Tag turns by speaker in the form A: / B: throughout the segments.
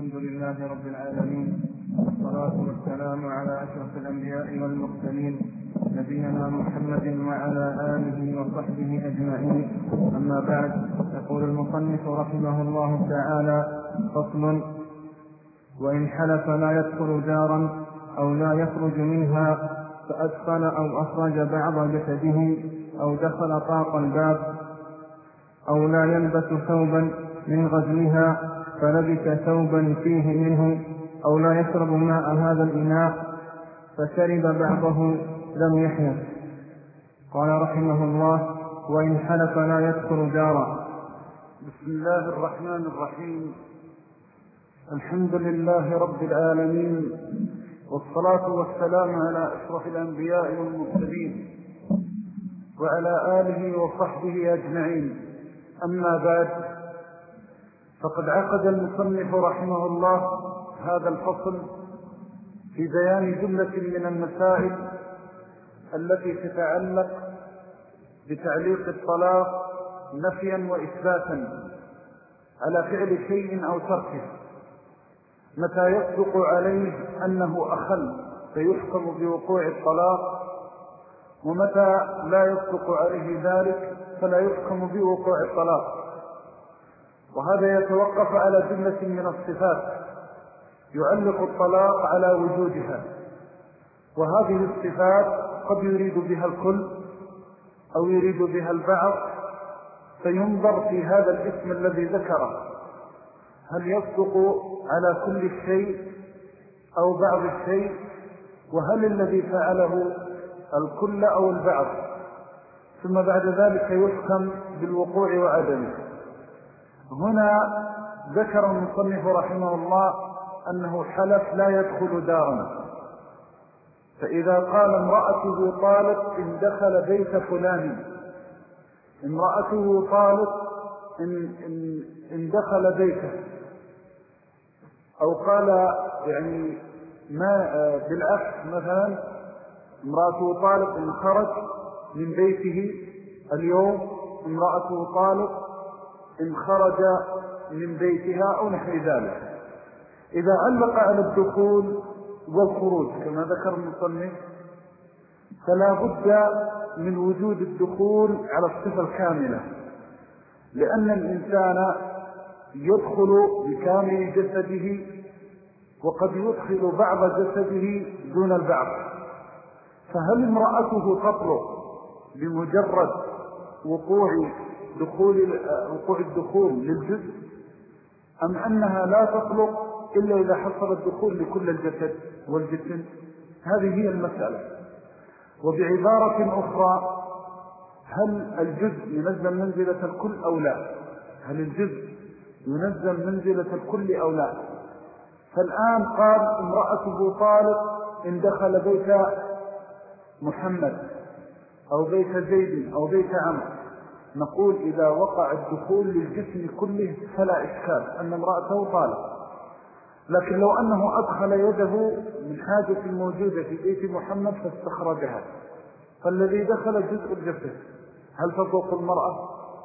A: الحمد لله رب العالمين، والصلاة والسلام على أشرف الأنبياء والمرسلين نبينا محمد وعلى آله وصحبه أجمعين. أما بعد، يقول المصنف رحمه الله تعالى: فصل: وإن حلف لا يدخل دارا أو لا يخرج منها فأدخل أو أخرج بعض جسده أو دخل طاق الباب أو لا يلبس ثوبا من غزلها فلبس ثوبا فيه منه أو لا يشرب ماء هذا الإناء فشرب بعضه لم يحنث. قال رحمه الله: وإن حلف لا يدخل دارا.
B: بسم الله الرحمن الرحيم. الحمد لله رب العالمين، والصلاة والسلام على أشرف الأنبياء والمرسلين وعلى آله وصحبه أجمعين. أما بعد، فقد عقد المصنف رحمه الله هذا الفصل في بيان جملة من المسائل التي تتعلق بتعليق الطلاق نفيا وإثباتا على فعل شيء أو تركه، متى يصدق عليه أنه أخل فيحكم بوقوع الطلاق، ومتى لا يصدق عليه ذلك فلا يحكم بوقوع الطلاق. وهذا يتوقف على جملة من الصفات يعلق الطلاق على وجودها، وهذه الصفات قد يريد بها الكل أو يريد بها البعض، فينظر في هذا الاسم الذي ذكره هل يصدق على كل الشيء أو بعض الشيء، وهل الذي فعله الكل أو البعض، ثم بعد ذلك يحكم بالوقوع وعدمه. هنا ذكر المصنف رحمه الله أنه حلف لا يدخل دارا، فإذا قال امرأته طالق إن دخل بيت فلان، امرأته طالق إن دخل بيته، أو قال يعني ما بالعكس، مثلا امرأته طالق إن خرج من بيته اليوم، امرأته طالق إن خرج من بيتها أو نحو ذلك. إذا علق على الدخول والخروج كما ذكر المصنف، فلا بد من وجود الدخول على الصفة الكاملة، لأن الإنسان يدخل بكامل جسده وقد يدخل بعض جسده دون البعض. فهل امرأته تطلق بمجرد وقوع الدخول للجزء، أم أنها لا تطلق إلا إذا حصل الدخول لكل الجسد والجسم؟ هذه هي المسألة. وبعبارة أخرى، هل الجزء ينزل منزلة الكل أو لا؟ هل الجزء ينزل منزلة الكل أو لا؟ فالآن قال امرأته طالق إن دخل بيت محمد أو بيت زيد أو بيت عمرو، نقول إذا وقع الدخول للجسم كله فلا إشكال أن امرأته طالق. لكن لو أنه أدخل يده من حاجة موجودة في بيت محمد فاستخرجها، فالذي دخل جزء الجسد هل تطلق المرأة؟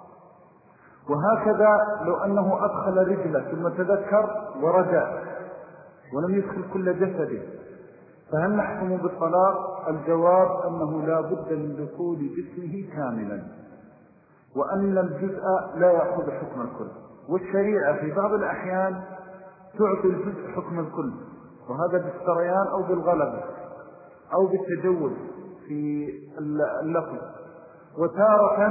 B: وهكذا لو أنه أدخل رجله ثم تذكر ورجع ولم يدخل كل جسده، فهل نحكم بالطلاق؟ الجواب أنه لا بد من دخول جسمه كاملا، وأن الجزء لا يأخذ حكم الكل. والشريعة في بعض الأحيان تعطي الجزء حكم الكل، وهذا بالسريان أو بالغلبة أو بالتجول في اللفظ، وتارة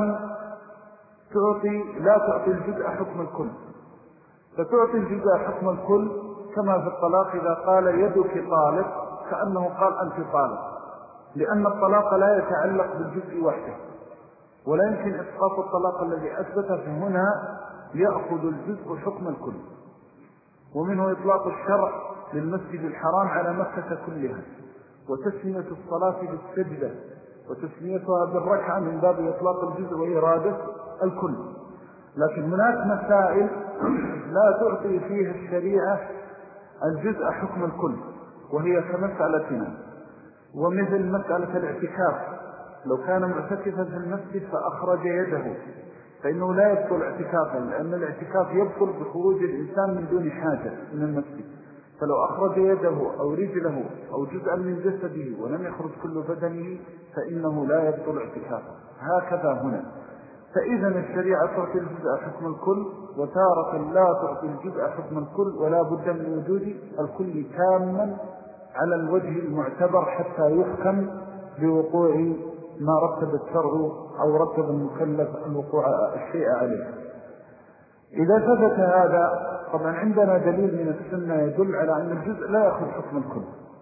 B: لا تعطي الجزء حكم الكل، فتعطي الجزء حكم الكل كما في الطلاق إذا قال يدك طالق كأنه قال أنت طالق، لأن الطلاق لا يتعلق بالجزء وحده، ولا يمكن إسقاط الطلاق الذي أثبته، فهنا يأخذ الجزء حكم الكل. ومنه إطلاق الشرع للمسجد الحرام على مكة كلها، وتسمية الصلاة بالسجدة وتسميتها بالركعة من باب إطلاق الجزء وإرادة الكل. لكن هناك مسائل لا تعطي فيها الشريعة الجزء حكم الكل، وهي كمسألتنا، ومثل مسألة الاعتكاف، لو كان معتكفا في المسجد فأخرج يده فإنه لا يبطل اعتكافا، لأن الاعتكاف يبطل بخروج الإنسان من دون حاجة من المسجد. فلو أخرج يده أو رجله أو جزءا من جسده ولم يخرج كل بدنه فإنه لا يبطل اعتكافه. هكذا هنا. فإذا الشريعة تعطي الجزء حكم الكل، وتارة لا تعطي الجزء حكم الكل، ولا بد من وجود الكل تاما على الوجه المعتبر حتى يحكم بوقوع ما رتب الشرع أو رتب المكلف الوقوع الشيء عليه. إذا ثبت هذا طبعا عندنا دليل من السنة يدل على أن الجزء لا يأخذ حكم الكل.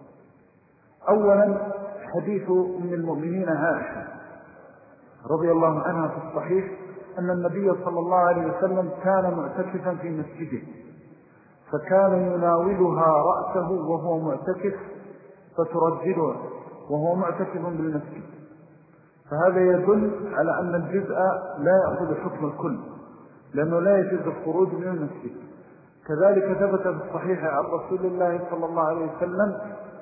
B: أولا حديث من المؤمنين عائشة رضي الله عنها في الصحيح أن النبي صلى الله عليه وسلم كان معتكفا في مسجده، فكان يناولها رأسه وهو معتكف فترجله وهو معتكف بالمسجد. فهذا يدل على أن الجزء لا يأخذ حكم الكل، لأنه لا يجوز الخروج من المسجد. كذلك ثبت في الصحيح عن رسول الله صلى الله عليه وسلم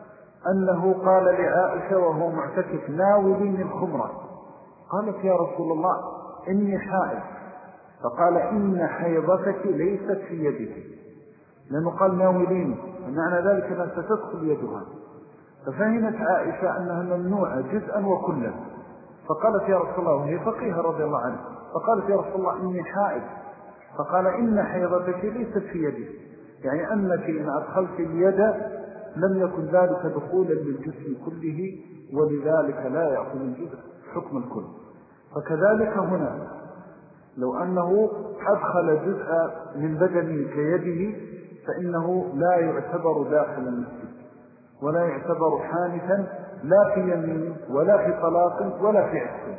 B: أنه قال لعائشة وهو معتكف ناوليني الخمرة، قالت يا رسول الله إني حائض، فقال إن حيضتك ليست في يدك، لأنه قال ناوليني، ومعنى ذلك أنها ستدخل يدها. ففهمت عائشة أنها ممنوعة جزءا وكلا، فقالت يا رسول الله، وهي فقيهة رضي الله عنه، فقالت يا رسول الله إني حائض، فقال إن حيضتك ليست في يدك، يعني أنك إن أدخلت اليد لم يكن ذلك دخولا للجسم كله، ولذلك لا يأخذ الجزء حكم الكل. فكذلك هنا لو أنه أدخل جزء من بدنه كيده فإنه لا يعتبر داخل المسجد، ولا يعتبر حانثا لا في يمين ولا في طلاق ولا في عسل.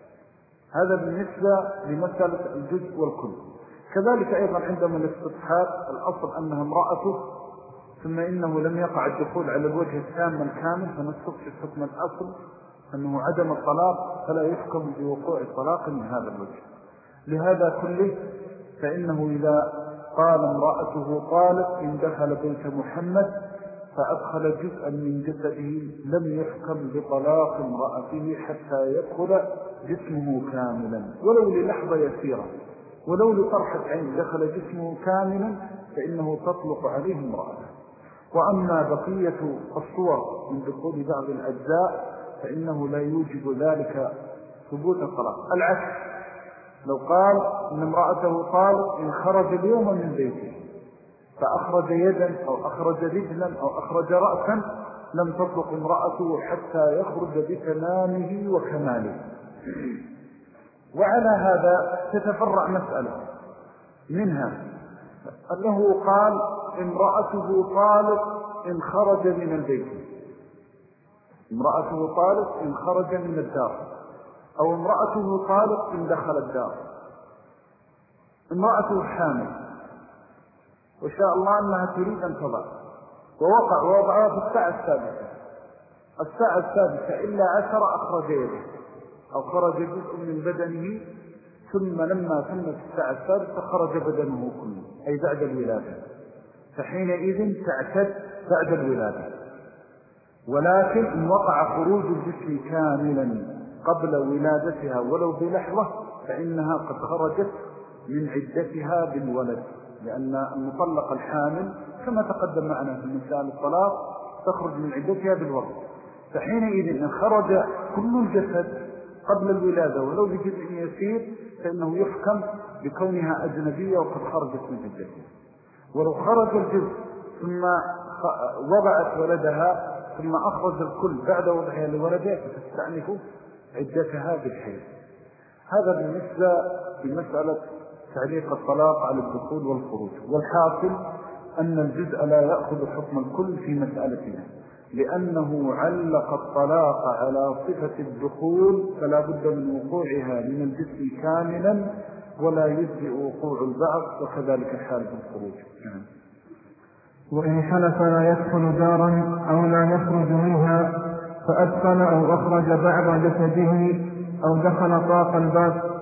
B: هذا بالنسبة لمسألة الجزء والكل. كذلك أيضا عندما الاستطحاب الأصل أنها امرأته، ثم إنه لم يقع الدخول على الوجه التام الكامل، فنستطيع حكم الأصل أنه عدم الطلاق، فلا يحكم بوقوع الطلاق من هذا الوجه. لهذا كله فإنه إذا قال امرأته قالت إن دخل بيت محمد فأدخل جزءا من جسده لم يحكم بطلاق امرأته حتى يدخل جسمه كاملا ولو للحظة يسيرة، ولو لطرحة عين دخل جسمه كاملا فإنه تطلق عليه امرأته. وأما بقية الصور من دخول بعض الأجزاء فإنه لا يوجب ذلك ثبوت الطلاق. العكس، لو قال إن امرأته قال إن خرج اليوم من بيته فأخرج يدا أو أخرج رجلا أو أخرج رأسا لم تطلق امرأته حتى يخرج بتمامه وكماله. وعلى هذا تتفرع مسألة منها أنه قال امرأته طالق إن خرج من البيت، امرأته طالق إن خرج من الدار، أو امرأته طالق إن دخل الدار. امرأته حامل وشاء الله أنها تريد أن تضع، ووضعها في الساعة السادسة إلا 10 أخرج يده أو خرج جزء من بدنه، ثم لما تمت الساعة السادسة خرج بدنه كله أي بعد الولادة، فحينئذ تعتد بعد الولادة. ولكن إن وقع خروج الجسم كاملا قبل ولادتها ولو بلحظة فإنها قد خرجت من عدتها بالولد، لأن المطلق الحامل كما تقدم معنا في مثال الطلاق تخرج من عدتها بالولد. فحينئذ إن خرج كل الجسد قبل الولادة ولو بجزء يسير فإنه يحكم بكونها أجنبية وقد خرجت من عدتها. ولو خرج الجزء ثم وضعت ولدها ثم أخرج الكل بعد وضعها لولدها فتستأنف عدتها بالحيض. هذا بالنسبة لمسألة تعليق الطلاق على الدخول والخروج. والحاصل أن الجزء لا يأخذ حكم الكل في مسألتنا، لأنه علق الطلاق على صفة الدخول فلا بد من وقوعها من الجسم كاملا ولا يجزئ وقوع البعض، وكذلك حال الخروج.
A: وإن حلف لا يدخل دارا أو لا يخرج منها فأدخل أو أخرج بعض جسده أو دخل طاق الباب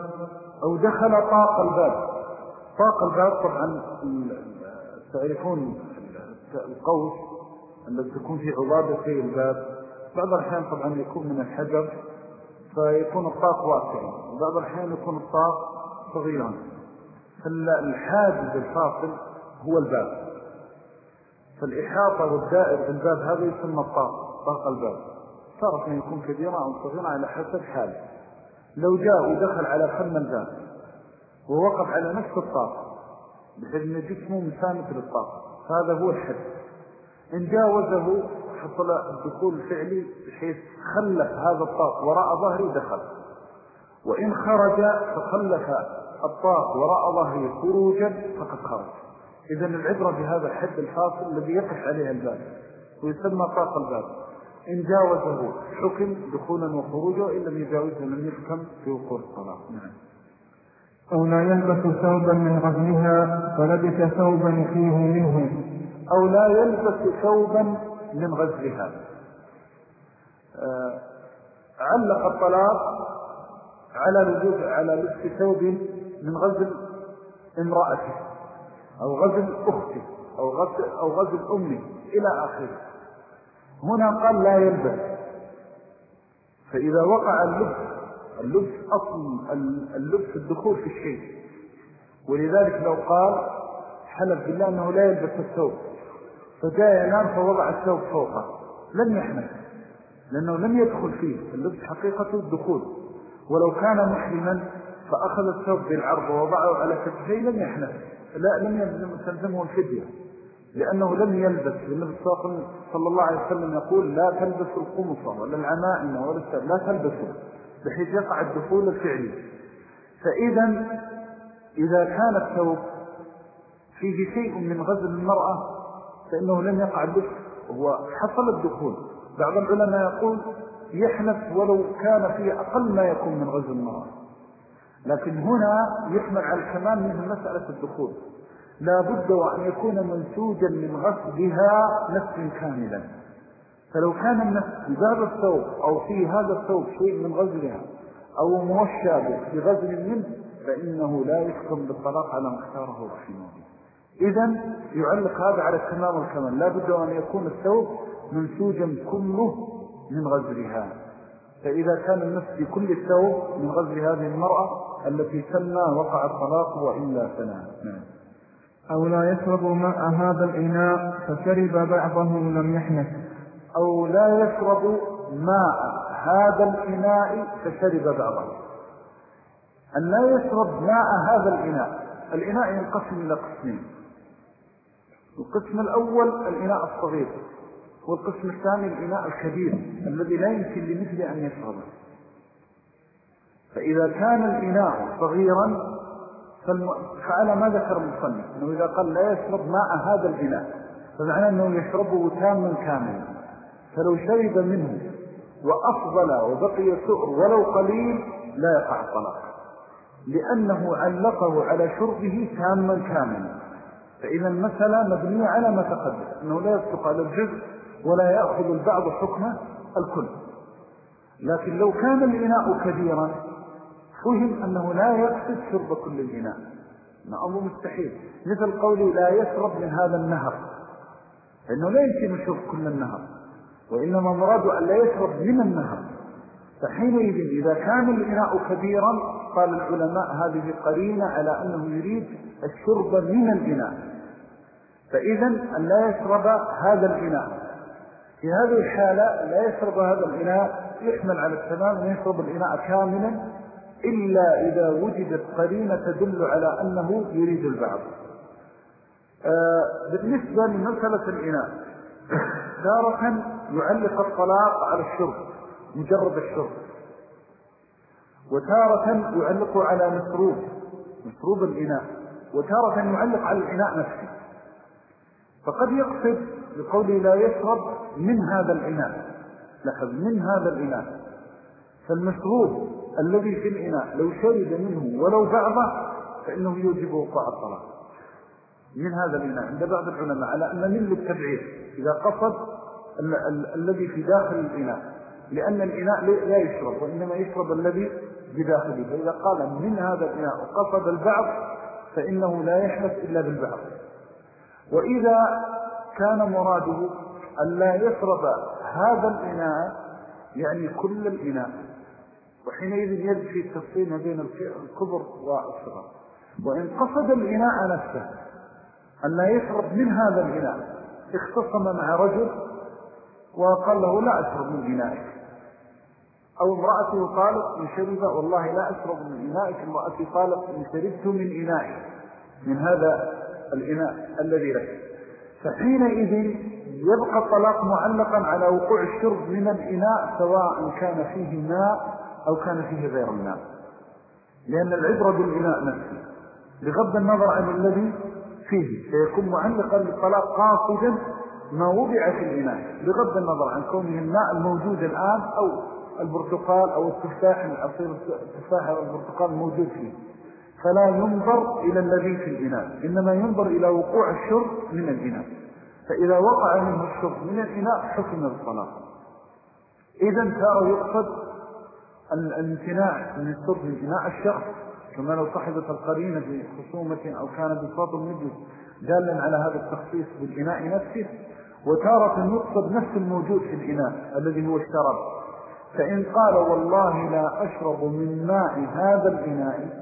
B: طاق الباب طبعا تعرفون القوس الذي تكون في عضادة الباب، بعض الأحيان طبعا يكون من الحجر فيكون الطاق واسعا، وبعض الأحيان يكون الطاق صغيرا، فالحاجز الفاصل هو الباب، فالإحاطة والدائر بالباب هذا يسمى طاق الباب. صارت أن يكون كبيرا أو صغيرا على حسب حاله. لو جاء ودخل على فم الباب ووقف على نفس الطاق بحيث أن جسمه مساند للطاق، فهذا هو الحد. إن جاوزه حصل الدخول الفعلي بحيث خلف هذا الطاق وراء ظهره دخل، وإن خرج فخلف الطاق وراء ظهره خروجا فقد خرج. إذن العبرة بهذا الحد الفاصل الذي يقف عليه الباب ويسمى طاق الباب. إن جاوزه حكم دخولا وخروجا، إن لم يجاوزه لم يحكم في وقوع الصلاة.
A: أو لا يلبس ثوبا من غزلها فلبس ثوبا فيه منه.
B: أو لا يلبس ثوبا من غزلها. علق الطلاق على لبس ثوب من غزل امرأته أو غزل أخته أو غزل أمه إلى آخره. هنا قال لا يلبس، فإذا وقع اللبس أصل اللبس الدخول في الشيء، ولذلك لو قال حلف بالله أنه لا يلبس الثوب فجاء ينام فوضع الثوب فوقه لم يحنث، لأنه لم يدخل فيه. اللبس حقيقة الدخول، ولو كان محرما فأخذ الثوب بالعرض ووضعه على كتفيه لم يحنث، لم تلزمه الفدية، لأنه لم يلبس. النبي صلى الله عليه وسلم يقول لا تلبسوا القمصة ولا العمائم ولا السب، لا تلبسوا، بحيث يقع الدخول الفعلي. إذا كان الثوب فيه شيء من غزل المرأة فإنه لم يقع اللبس وحصل الدخول. بعض العلماء يقول يحنث ولو كان فيه أقل ما يكون من غزل المرأة، لكن هنا يحمل على الكمال من مسألة الدخول، لا بد وأن يكون منسوجا من غسلها نفس كاملا. فلو كان النفس بهذا الثوب أو في هذا الثوب شيء من غزلها أو موشى بغزل منه فإنه لا يحكم بالطلاق على مختاره رحمه. إذن يعلق هذا على التمام والكمال، لا بد وأن يكون الثوب منسوجا كله من غزلها. فإذا كان النفس بكل الثوب من غزل هذه المرأة التي سمى وقع الطلاق وإلا فلا.
A: أو لا يشرب ماء هذا الإناء فشرب بعضه لم يحنث.
B: أو لا يشرب ماء هذا الإناء فشرب بعضه. أن لا يشرب ماء هذا الإناء ينقسم إلى قسمين. القسم الأول الإناء الصغير، والقسم الثاني الإناء الكبير الذي لا يمكن لمثل أن يشربه. فإذا كان الإناء صغيرا فعلى ما ذكر المصنف أنه إذا قال لا يشرب ماء هذا الإناء فمعنى أنه يشربه تاما كاملا، فلو شرب منه وأفضل وبقي سؤر ولو قليل لا يقع الطلاق، لأنه علقه على شربه تاما كاملا. فإذا المسألة مبنية على ما تقدم أنه لا يصدق على الجزء ولا يأخذ البعض حكمه الكل. لكن لو كان الإناء كبيرا فهم أنه لا يقصد شرب كل الإناء، أمر مستحيل، مثل قولي لا يشرب من هذا النهر، لأنه لا يمكن يشرب كل النهر، وإنما مراد أن لا يشرب من النهر. فحينئذ إذا كان الإناء كبيرا قال العلماء هذه قرينة على أنه يريد الشرب من الإناء، فإذا أن لا يشرب هذا الإناء. في هذه الحالة لا يشرب هذا الإناء يحمل على التمام أن يشرب الإناء كاملا إلا إذا وجدت قرينة تدل على أنه يريد البعض. بالنسبة لمسألة الإناء تارة يعلق الطلاق على الشرب مجرد الشرب، وتارة يعلق على مشروب الإناء، وتارة يعلق على الإناء نفسه. فقد يقصد بقوله لا يشرب من هذا الإناء، لحظ من هذا الإناء، فالمشروب الذي في الإناء لو شرب منه ولو بعضه فإنه يوجب وقوع الطلاق من هذا الإناء عند بعض العلماء، على أن من للتبعير إذا قصد الذي في داخل الإناء، لأن الإناء لا يشرب وإنما يشرب الذي بداخله. فإذا قال من هذا الإناء وقصد البعض فإنه لا يحدث إلا بالبعض. وإذا كان مراده أن لا يشرب هذا الإناء يعني كل الإناء وحينئذ يجري التفصيل ما بين الكبر والصغر. وإن قصد الإناء نفسه أن لا يشرب من هذا الإناء، اختصم مع رجل وقال له لا أشرب من إنائك، أو امرأته قالت إن شرب والله لا أشرب من إنائك، امرأتي قالت إن شربت من إنائك، من هذا الإناء الذي لك، فحينئذ يبقى الطلاق معلقا على وقوع الشرب من الإناء سواء كان فيه ماء أو كان فيه غير الماء، لأن العبرة بالإناء نفسه بغض النظر عن الذي فيه سيكون معلقا للطلاق قاصدا ما وضع في الإناء بغض النظر عن كونه الماء الموجود الآن أو البرتقال أو التفاح العصير التفاح أو البرتقال الموجود فيه، فلا ينظر إلى الذي في الإناء، إنما ينظر إلى وقوع الشرب من الإناء، فإذا وقع منه الشرب من الإناء حكم الطلاق. إذن ترى يقصد الامتناع من الشرب من إناء الشخص كما لو صحبت القرينة بخصومة أو كان بصوت المجلس دالا على هذا التخصيص بالإناء نفسه، وتارة يقصد نفس الموجود في الإناء الذي هو الشراب، فإن قال والله لا أشرب من ماء هذا الإناء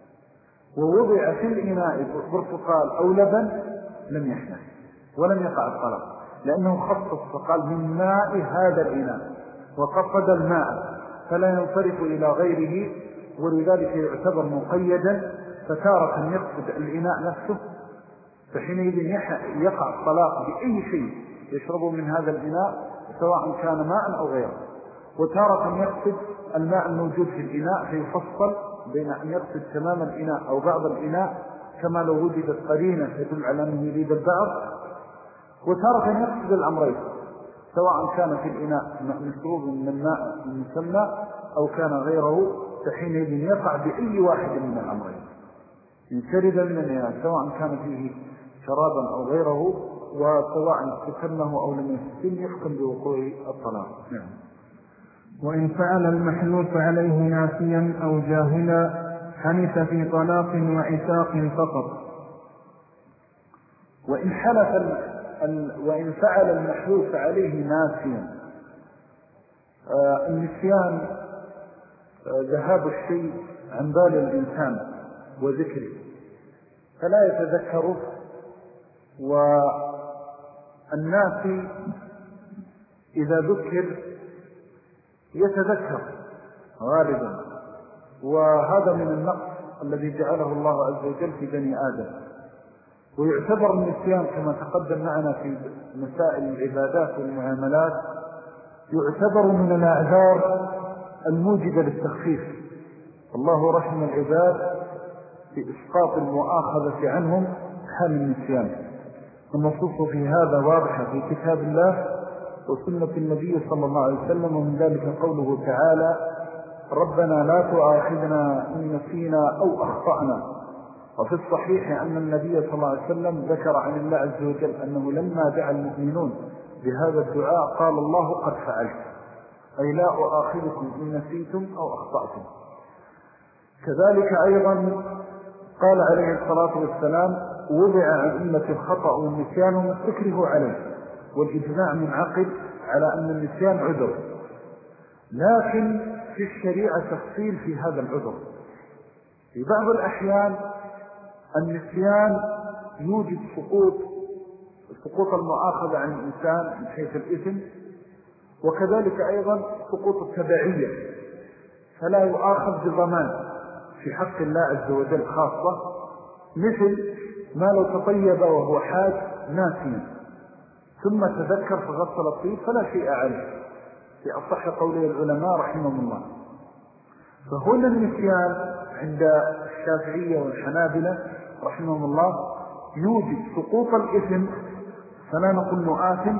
B: ووضع في الإناء برتقال أو لبن لم يحنث ولم يقع الطلاق، لأنه خصص فقال من ماء هذا الإناء وقصد الماء فلا ينصرف إلى غيره، ولذلك يعتبر مقيدا، فتارة يقصد الإناء نفسه فحينئذ يقع الطلاق بأي شيء يشربه من هذا الإناء سواء كان ماء أو غيره، وتارة يقصد الماء الموجود في الإناء فيفصل بين أن يقصد تمام الإناء أو بعض الإناء كما لو وجدت قرينة تدل على أنه يريد البعض، وتارة يقصد الأمرين سواء كان في الإناء مشروب من الماء المسمى أو كان غيره، فحينئذ يقع بأي واحد من الأمرين إن شرب من الإناء سواء كان فيه شرابا أو غيره، وسواء استكنه أو لم يستكن يحكم بوقوع الطلاق. نعم.
A: وإن فعل المحلوف عليه ناسيا أو جاهلا حنث في طلاق وعتاق فقط.
B: وإن فعل المحلوف عليه ناسيا، النسيان ذهاب الشيء عن بال الإنسان وذكره فلا يتذكره، والناس إذا ذكر يتذكر غالبا، وهذا من النقص الذي جعله الله عز وجل في بني آدم. ويعتبر النسيان كما تقدم معنا في مسائل العبادات والمعاملات يعتبر من الأعذار الموجبة للتخفيف، الله رحم العباد في إسقاط المؤاخذة عنهم حال النسيان، النصوص في هذا واضحة في كتاب الله وسنة النبي صلى الله عليه وسلم، ومن ذلك قوله تعالى ربنا لا تؤاخذنا إن نسينا أو أخطأنا. وفي الصحيح أن النبي صلى الله عليه وسلم ذكر عن الله عز وجل أنه لما دعا المؤمنون بهذا الدعاء قال الله قد فعلت، أي لا أؤاخذكم إن نسيتم أو أخطأتم. كذلك أيضا قال عليه الصلاة والسلام وضع عن أمة الخطأ والنسيان ومستكره عليه، والإجماع منعقد على أن النسيان عذر، لكن في الشريعة تفصيل في هذا العذر. في بعض الأحيان النسيان يوجد سقوط المؤاخذة عن الإنسان من حيث الإثم، وكذلك أيضا سقوط التبعية، فلا يؤاخذ بضمان في حق الله عز وجل خاصة، مثل ما لو تطيب وهو حاج ناسيا ثم تذكر فغسل الطيب فلا شيء عليه في أصح قولي العلماء رحمهم الله. فهنا النسيان عند الشافعية والحنابلة رحمهم الله يوجد سقوط الإثم، فلا نقول مؤاثم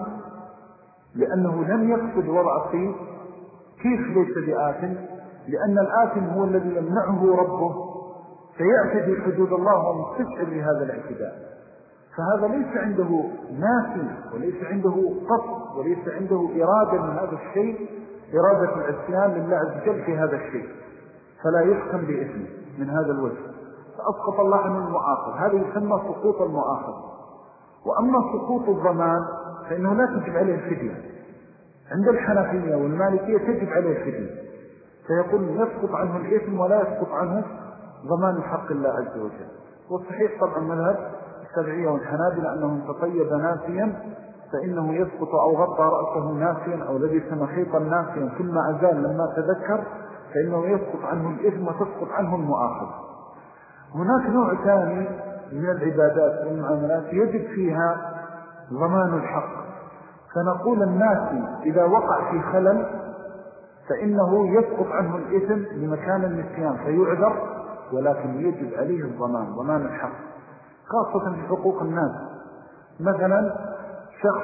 B: لأنه لم يقصد وضع الطيب. كيف ليس بآثم؟ لأن الآثم هو الذي يمنعه ربه فيعتدي حدود الله ومستشعر لهذا الاعتداء، فهذا ليس عنده ناسي وليس عنده قصد وليس عنده إرادة من هذا الشيء، إرادة العصيان لله عز وجل في هذا الشيء، فلا يحكم بإثم من هذا الوجه، فأسقط الله عنه المؤاخذ. هذا يسمى سقوط المؤاخذ. وأما سقوط الضمان فإنه لا تجب عليه الفدية، عند الحنفية والمالكية تجب عليه الفدية، فيقول يسقط عنه الإثم ولا يسقط عنه ضمان حق الله عز وجل. والصحيح طبعا مذهب الشافعية والحنابلة أنه إن تطيب ناسيا فإنه يسقط، أو غطى رأسه ناسيا أو لبس مخيطا ناسيا ثم أزال لما تذكر فإنه يسقط عنه الإثم وتسقط عنه المؤاخذة. هناك نوع ثاني من العبادات والمعاملات يجب فيها ضمان الحق، فنقول الناس إذا وقع في خلل فإنه يسقط عنه الإثم لمكان النسيان فيعذر، ولكن يجب عليه الضمان، ضمان الحق، خاصة في حقوق الناس. مثلا شخص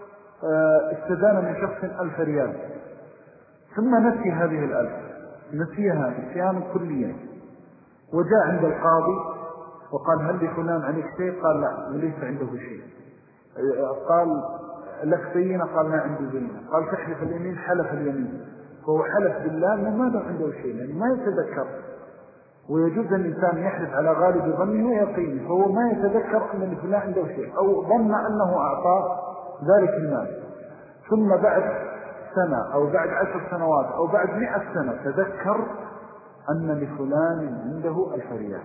B: استدان من شخص 1000 ريال ثم نسي هذه 1000، نسيها نسيان كليا، وجاء عند القاضي وقال هل لفلان عليك شيء؟ قال لا وليس عنده شيء. قال لك بينة؟ قال ما عنده بينة. قال تحلف اليمين؟ حلف اليمين. فهو حلف بالله أنه ما عنده شيء لأنه ما يتذكر، ويجوز الإنسان يحلف على غالب ظنه ويقينه، فهو ما يتذكر أن لفلان عنده شيء أو ظن أنه أعطاه ذلك المال، ثم بعد سنة أو بعد 10 سنوات أو بعد 100 سنة تذكر أن لفلان عنده 1000 ريال،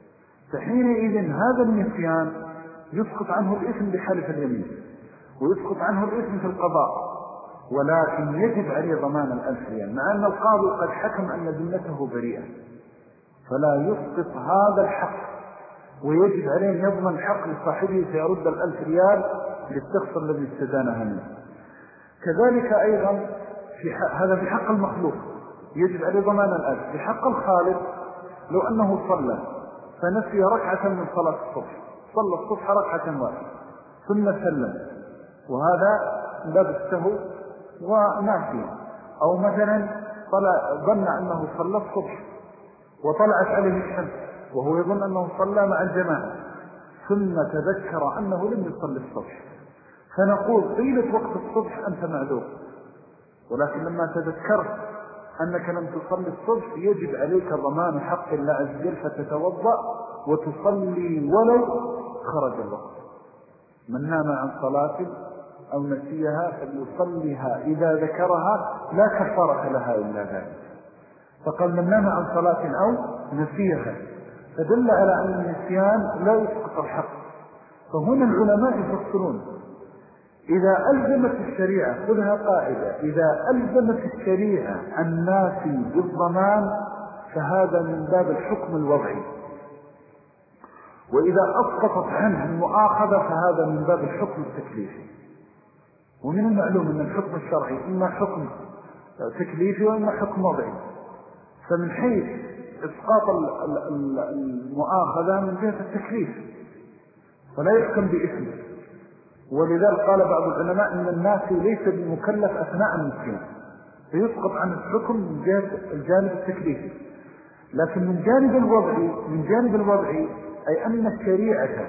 B: فحينئذ هذا النسيان يسقط عنه الإثم بحلف اليمين ويسقط عنه الإثم في القضاء، ولكن يجب عليه ضمان 1000 ريال، مع أن القاضي قد حكم أن ذمته بريئة، فلا يسقط هذا الحق، ويجب عليه أن يضمن حق لصاحبه فيرد 1000 ريال للشخص الذي استدانها منه. كذلك أيضا هذا في حق المخلوق يجب عليه ضمان 1000. في حق الخالق لو أنه صلى فنسي ركعة من صلاة الصبح، صلى الصبح ركعة واحدة ثم سلم، وهذا باب السهو وناسي، أو مثلا ظن أنه صلى الصبح وطلعت عليه الشمس وهو يظن أنه صلى مع الجماعة ثم تذكر أنه لم يصلي الصبح، فنقول طيلة وقت الصبح أنت معذور، ولكن لما تذكرت أنك لم تصلي الصبح يجب عليك ضمان حق الله عز وجل، فتتوضأ وتصلي ولو خرج الوقت. من نام عن صلاة أو نسيها فليصليها إذا ذكرها لا كفارة لها إلا ذلك. فقال من نام عن صلاة أو نسيها، فدل على أن النسيان لا يسقط الحق. فهنا العلماء يفصلون إذا ألزمت الشريعة، خذها قاعدة، إذا ألزمت الشريعة الناس بالضمان فهذا من باب الحكم الوضعي، وإذا أسقطت عنه المؤاخذة فهذا من باب الحكم التكليفي. ومن المعلوم أن الحكم الشرعي إما حكم تكليفي وإما حكم وضعي، فمن حيث إسقاط المؤاخذة من جهة التكليف فلا يحكم بإثم، ولذلك قال بعض العلماء أن الناس ليس بمكلف أثناء النسيان فيسقط عن الحكم من جهة الجانب التكليفي. لكن من جانب الوضعي أي أن الشريعة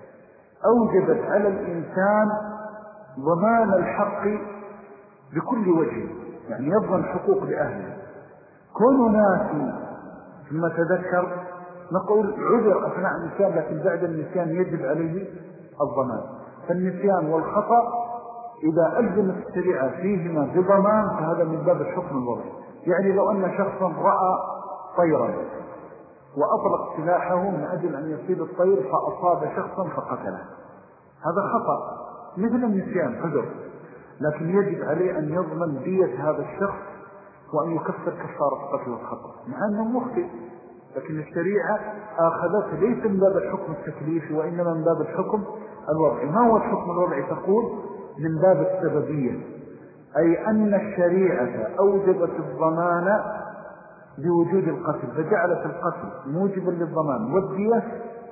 B: أوجبت على الإنسان ضمان الحق بكل وجه، يعني يضمن حقوق لأهله. كون ناسي ثم تذكر نقول عذر أثناء النسيان، لكن بعد النسيان يجب عليه الضمان. فالنسيان والخطأ إذا ألزمت الشريعة فيهما بضمان فهذا من باب الحكم الوضعي. يعني لو أن شخصا رأى طيرا وأطلق سلاحه من أجل أن يصيب الطير فأصاب شخصا فقتله، هذا خطأ مثل النسيان عذر، لكن يجب عليه أن يضمن دية هذا الشخص وأن يكفر كفارة قتل الخطأ مع أنه مخطئ، لكن الشريعة أخذته ليس من باب الحكم التكليفي وإنما من باب الحكم الوضعي. ما هو الحكم الوضعي؟ تقول من باب السببية، أي أن الشريعة أوجبت الضمان بوجود القتل فجعلت القتل موجبا للضمان والدية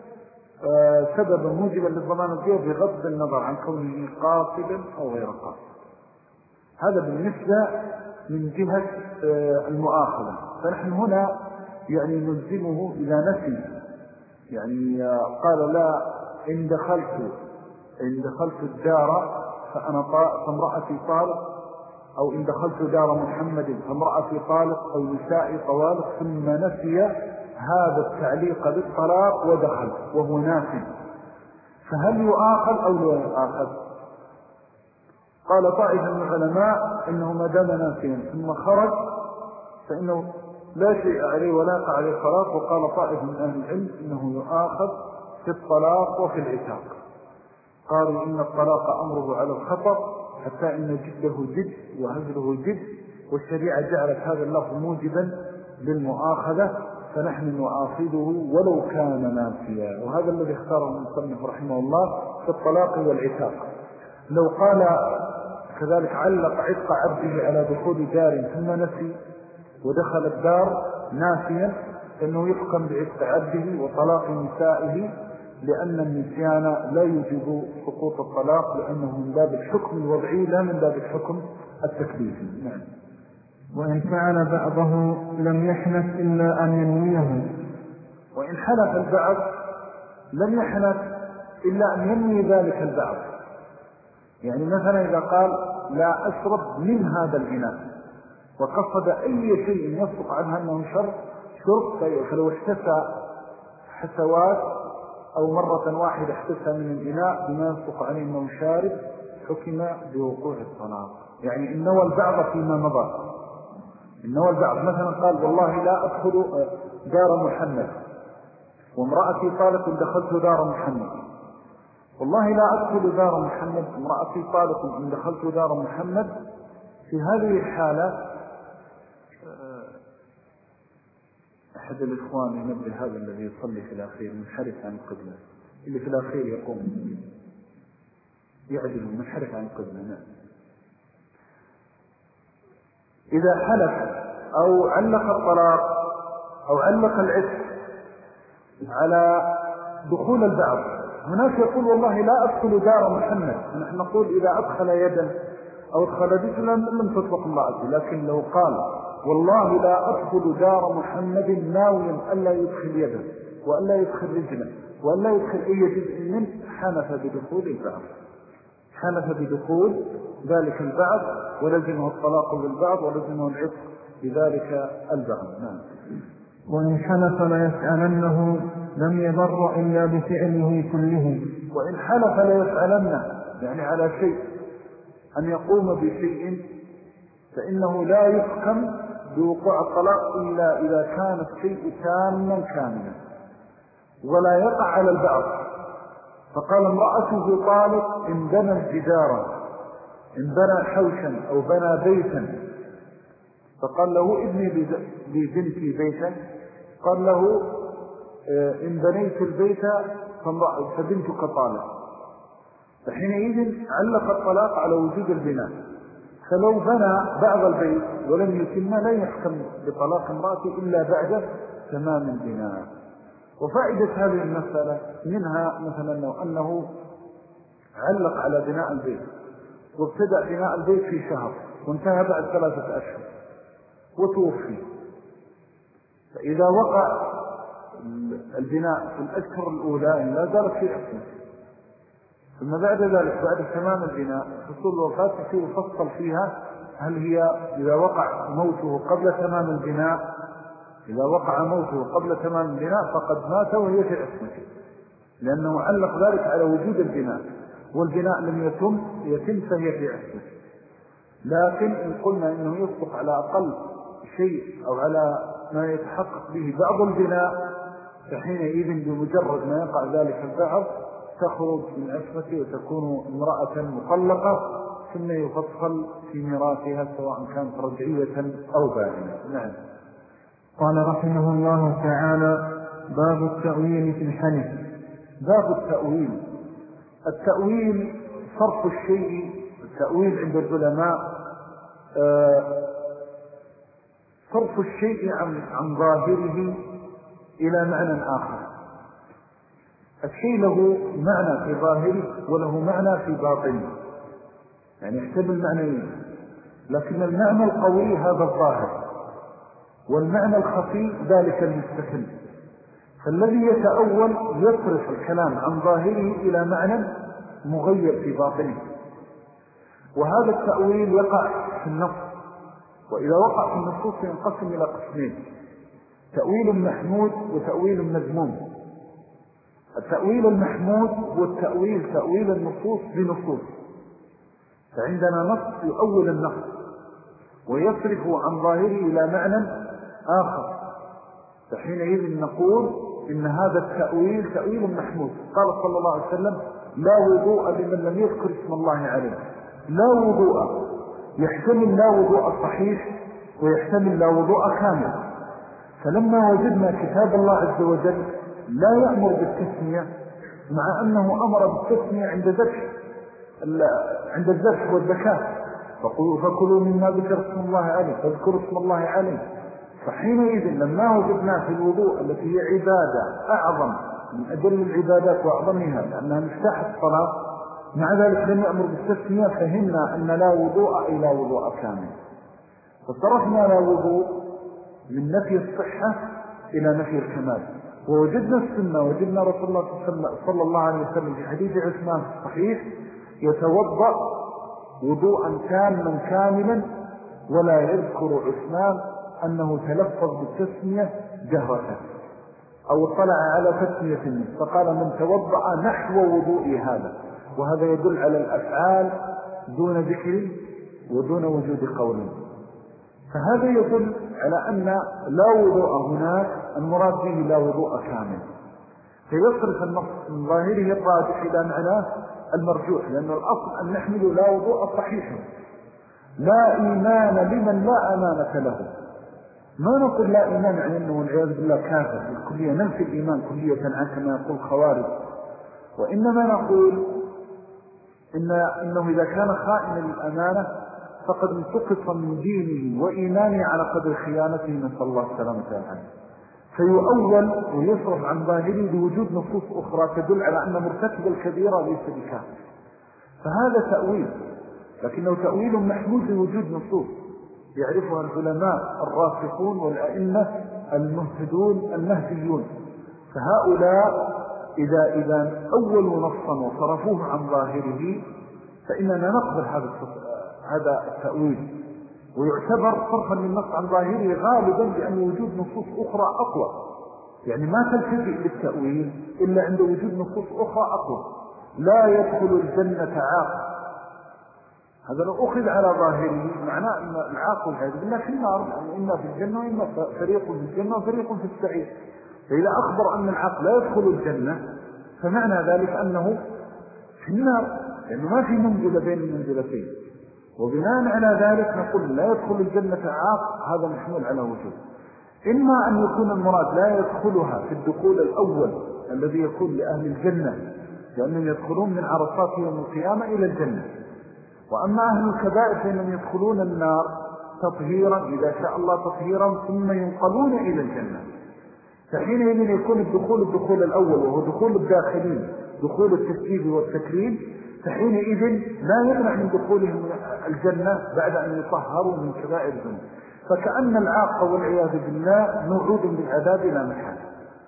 B: سببا موجبا للضمان والدية بغض النظر عن كونه قاصدا أو غير قاصد. هذا بالنسبة من جهة المؤاخذة. فنحن هنا يعني نلزمه إذا نسي، يعني قال لا إن دخلت الدار فامرأتي طالق، أو إن دخلت دار محمد فامرأتي طالق، أو نسائي طوالق، ثم نسي هذا التعليق بالطلاق ودخل وهو ناسي، فهل يؤاخذ أو لا يؤاخذ؟ قال طائفة من العلماء إنه ما دام ناسيا ثم خرج فإنه لا شيء عليه ولا يقع عليه طلاق. وقال طائف من أهل العلم إنه يؤاخذ في الطلاق وفي العتاق. قالوا إن الطلاق أمره على الخطر حتى إن جده جد وهزله جد، والشريعة جعلت هذا اللفظ موجبا للمؤاخذة، فنحن نؤاخذه ولو كان ناسيا. وهذا الذي اختاره المصنف رحمه الله في الطلاق والعتاق. لو قال كذلك علق عتق عبده على دخول دار ثم نسي ودخل الدار ناسيا، فإنه يحكم بعتق عبده وطلاق نسائه، لأن النسيان لا يوجب سقوط الطلاق، لأنه من باب الحكم الوضعي لا من باب الحكم التكليفي. نعم.
A: وإن فعل بعضه لم يحنث إلا أن ينويه.
B: وإن حلف البعض لم يحنث إلا أن ينوي ذلك البعض. يعني مثلا إذا قال لا أشرب من هذا الإناء وقصد أي شيء يصدق عنها أنه شرب، فلو احتسى حسوات أو مرة واحدة احتسى من الإناء بما يصدق عليه أنه شارب، حكم بوقوع الطلاق. يعني إن نوى البعض فيما مضى، إن نوى البعض مثلا قال والله لا أدخل دار محمد، وامرأتي قالت إن دخلت دار محمد، والله لا أدخل دار محمد، امرأتي قالت إن دخلت دار محمد. في هذه الحالة أحد الإخوان ينبه هذا الذي يصلي في الأخير منحرف عن القبلة، اللي في الأخير يقوم يعدل منحرف عن القبلة. إذا حلف أو علق الطلاق أو علق العتق على دخول البعض، هناك يقول والله لا أدخل دار محمد، نحن نقول إذا أدخل يدا أو أدخل رجلا لم تطلق امرأته. لكن لو قال والله لا أدخل دار محمد ناويا ألا يدخل يدا وألا يدخل رجلا وألا يدخل أي جزء منه، حنف بدخول البعض، حنف بدخول ذلك البعض، ولزمه الطلاق بالبعض ولزمه العتق بذلك البعض. نعم.
A: وإن حلف ليفعلنه لم يضر إلا بفعله كله.
B: وإن حلف ليفعلنه يعني على شيء أن يقوم بشيء، فإنه لا يحكم بوقوع الطلاق إلا إذا كان الشيء تاما كاملا ولا يقع على البعض. فقال امرأته طالق إن بنى الجدار، إن بنى حوشا أو بنى بيتا، فقال له ابني لبنتي بيتا، قال له إن بنيت البيت فبنتك طالق، فحينئذ علق الطلاق على وجود البناء. فلو بنى بعض البيت ولم يتم لا يحكم بطلاق امرأته إلا بعد تمام البناء. وفائدة هذه المسألة منها مثلا أنه علق على بناء البيت وابتدأ بناء البيت في شهر وانتهى بعد 3 أشهر وتوفي، فإذا وقع البناء في الأشهر الأولى لا زالت في عصمه، ثم بعد ذلك بعد تمام البناء حصول الوفاة يصير يفصل فيها هل هي إذا وقع موته قبل تمام البناء، إذا وقع موته قبل تمام البناء فقد مات وهي في عصمته، لأنه علق ذلك على وجود البناء، والبناء لم يتم فهي في عصمته. لكن إن قلنا إنه يصدق على أقل شيء أو على ما يتحقق به بعض البناء، فحينئذ بمجرد ما يقع ذلك البعض تخرج من عصمته وتكون امرأة مطلقة، ثم يفصل في ميراثها سواء كانت رجعية أو بائنة. نعم.
A: قال رحمه الله تعالى: باب التأويل في الحلف.
B: باب التأويل. التأويل صرف الشيء، التأويل عند العلماء صرف الشيء عن ظاهره إلى معنى آخر. الشيء له معنى في ظاهره وله معنى في باطنه، يعني يحتمل معنيين، لكن المعنى القوي هذا الظاهر، والمعنى الخفي ذلك المستقل. فالذي يتأول يصرف الكلام عن ظاهره إلى معنى مغير في باطنه، وهذا التأويل يقع في النص، وإذا وقع في النصوص ينقسم إلى قسمين: تأويل محمود وتأويل مذموم. التأويل المحمود هو التأويل تأويل النصوص بنصوص، فعندنا نص يؤول النص ويصرف عن ظاهره إلى معنى آخر، فحينئذ نقول إن هذا التأويل تأويل محمود. قال صلى الله عليه وسلم: لا وضوء لمن لم يذكر اسم الله عليه. لا وضوء يحتمل لا وضوء صحيح ويحتمل لا وضوء كامل. فلما وجدنا كتاب الله عز وجل لا يأمر بالتسمية، مع أنه أمر بالتسمية عند الذبح والزكاة، فكلوا مما ذكر اسم الله عليه، فاذكروا اسم الله عليه. فحينئذ لما وجدنا في الوضوء التي هي عبادة أعظم من أجل العبادات وأعظمها لأنها مفتاح الصلاة، مع ذلك لم يأمر بالتسمية، فهمنا أن لا وضوء أي لا وضوء كامل. فصرفنا لا وضوء من نفي الصحة إلى نفي الكمال. ووجدنا السنة، وجدنا رسول الله صلى الله عليه وسلم في حديث عثمان الصحيح يتوضأ وضوءا تاما كاملا، ولا يذكر عثمان أنه تلفظ بالتسمية جهرة أو اطلع على تسمية الناس، فقال: من توضأ نحو وضوء هذا. وهذا يدل على الأفعال دون ذكر ودون وجود قول. فهذا يدل على أن لا وضوء هناك المراد به لا وضوء كامل، فيصرف النص من ظاهره الراجح إلى معناه المرجوح، لأن الأصل أن نحمل لا وضوء صحيحا. لا إيمان لمن لا أمانة له. ما نقول لا إيمان عن أنه والعياذ بالله كافر بالكلية، ننفي الإيمان كلية عن كما يقول خوارج، وإنما نقول إنه إذا كان خائنا للأمانة فقد انتقص من دينه وإيمانه على قدر خيانته، نسأل الله السلامة والعافية. فيؤول ويصرف عن ظاهره لوجود نصوص أخرى تدل على أن مرتكب الكبيرة ليس بكافر. فهذا تأويل، لكنه تأويل محمود لوجود نصوص يعرفها العلماء الراسخون والأئمة المهتدون المهديون. فهؤلاء إذا أولوا نصا وصرفوه عن ظاهره فإننا نقبل هذا التأويل، ويعتبر صرفا للنص عن ظاهره غالبا لأن وجود نصوص أخرى أقوى. يعني ما تلتجئ للتأويل إلا عند وجود نصوص أخرى أقوى. لا يدخل الجنة عاق، هذا لو أخذ على ظاهره معناه أن العاق والعياذ بالله في النار، يعني إما في الجنة وإما فريق في الجنة وفريق في السعير. فإذا أخبر أن العاق لا يدخل الجنة فمعنى ذلك أنه في النار، لأنه ما في منزلة بين المنزلتين. وبناء على ذلك نقول لا يدخل الجنة عاق، هذا محمول على وجود. إما أن يكون المراد لا يدخلها في الدخول الأول الذي يكون لأهل الجنة، لأنهم يدخلون من عرصات يوم القيامة إلى الجنة. وأما أهل الكبائر فإنهم يدخلون النار تطهيرا إذا شاء الله تطهيرا ثم ينقلون إلى الجنة. فحينئذ يكون الدخول الأول وهو دخول الداخلين، دخول التسجيل والتكريم، فحينئذ لا يمنع من دخولهم الجنة بعد أن يطهروا من كبائر الذنوب. فكأن العاق والعياذ بالله موعود بالعذاب لا محالة.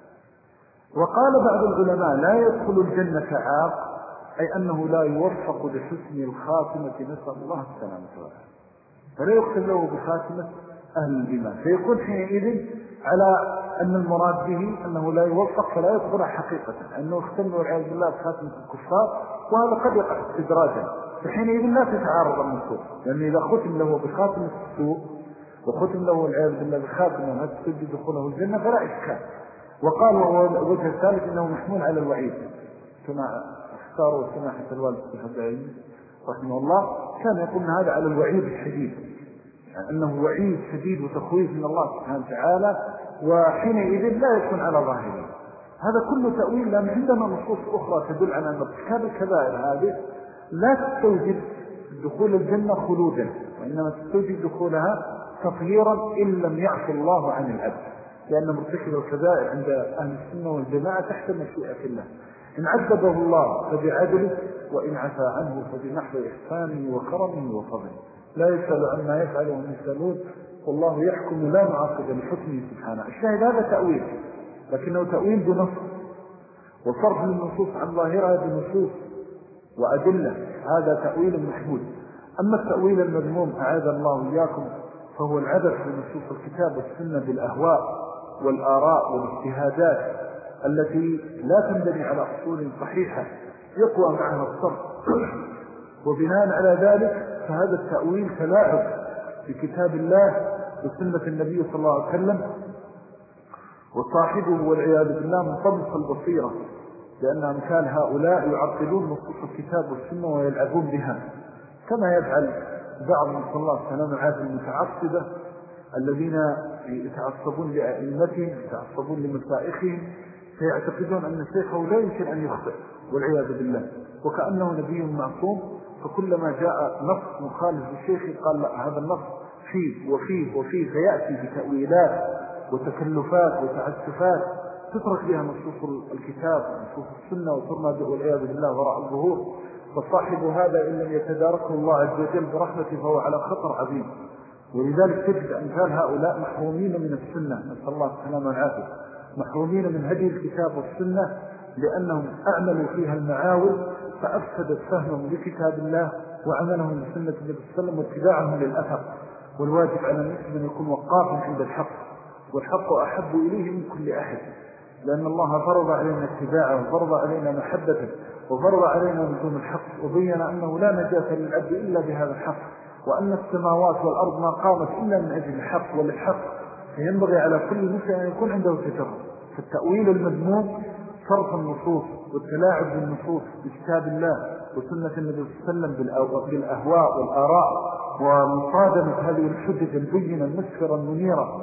B: وقال بعض العلماء لا يدخل الجنة عاق، أي أنه لا يوفق لحسن الخاتمة، نسأل الله السلامة والعافية، فلا يختم له بخاتمة أهل الإيمان. فيكون حينئذ على أن المراد به أنه لا يوفق فلا يدخل حقيقة، أنه يختم له والعياذ بالله بخاتمة الكفار، وهذا قد يقع استدراجا. فحينئذ لا تتعارض النصوص، لأن إذا ختم له بخاتمة السوء وختم له والعياذ بالله بخاتمة هذا تسجد دخوله الجنة فلا إشكال. وقال وجه الثالث إنه محمول على الوعيد، كما اختاروا سماحة الوالد الحبائي رحمه الله، كان يقول هذا على الوعيد الشديد، يعني أنه وعيد شديد وتخويف من الله سبحانه وتعالى، وحينئذ لا يكون على ظاهره. هذا كله تأويل، لأن عندنا نصوص أخرى تدل على أن ارتكاب الكبائر هذه لا تستوجب دخول الجنة خلودا، وإنما تستوجب دخولها تطهيرا إن لم يعفو الله عن العبد، لأن مرتكب الكبائر عند أهل السنة والجماعة تحت مشيئة الله. إن عذبه الله فبعدله، وإن عفى عنه فبنحو إحسانه وكرمه وفضله، لا يسأل عما يفعله وهم يسألون، والله يحكم لا معاقب لحكمه سبحانه. الشاهد هذا تأويل، لكنه تأويل بنص، وصرف النصوص عن ظاهرها بنصوص وأدلة، هذا تأويل محمود. أما التأويل المذموم أعاذ الله إياكم فهو العبث بنصوص الكتاب والسنة بالأهواء والآراء والاجتهادات التي لا تنبني على أصول صحيحة يقوى معها الصرف. وبناء على ذلك فهذا التأويل تلاعب بكتاب الله بسنة النبي صلى الله عليه وسلم، وصاحبه والعياذ بالله منطبق البصيرة، لأن أمثال هؤلاء يعطلون نصوص الكتاب والسنة ويلعبون بها، كما يفعل بعض نسأل الله السلامة هذه المتعصبة الذين يتعصبون لأئمتهم، يتعصبون لمسائخهم، فيعتقدون أن شيخه لا يمكن أن يخطئ والعياذ بالله، وكأنه نبي معصوم، فكلما جاء نص مخالف للشيخ قال لا هذا النص فيه وفيه وفيه، فيأتي بتأويلات وتكلفات وتعسفات تترك بها نصوص الكتاب ونصوص السنة وترمى والعياذ بالله وراء الظهور. فصاحب هذا إن لم يتداركه الله عز وجل برحمته فهو على خطر عظيم. ولذلك تجد أمثال هؤلاء محرومين من السنة، نسأل الله السلامة والعافية، محرومين من هدي الكتاب والسنة، لأنهم أعملوا فيها المعاول فأفسدت فهمهم لكتاب الله وعملهم بسنة النبي صلى الله عليه وسلم واتباعهم للأثر. والواجب على المسلم أن يكون وقافا عند الحق، والحق أحب إليه من كل أحد، لأن الله فرض علينا اتباعه وفرض علينا محبته وفرض علينا لزوم الحق، وبين أنه لا نجاة للعبد إلا بهذا الحق، وأن السماوات والأرض ما قامت إلا من أجل الحق وللحق. فينبغي على كل مسلم أن يكون عنده تجرب. فالتأويل المذموم صرف النصوص والتلاعب بالنصوص بكتاب الله وسنة النبي صلى الله عليه وسلم بالأهواء والآراء، ومصادمة هذه الحجج البينة المسفرة المنيرة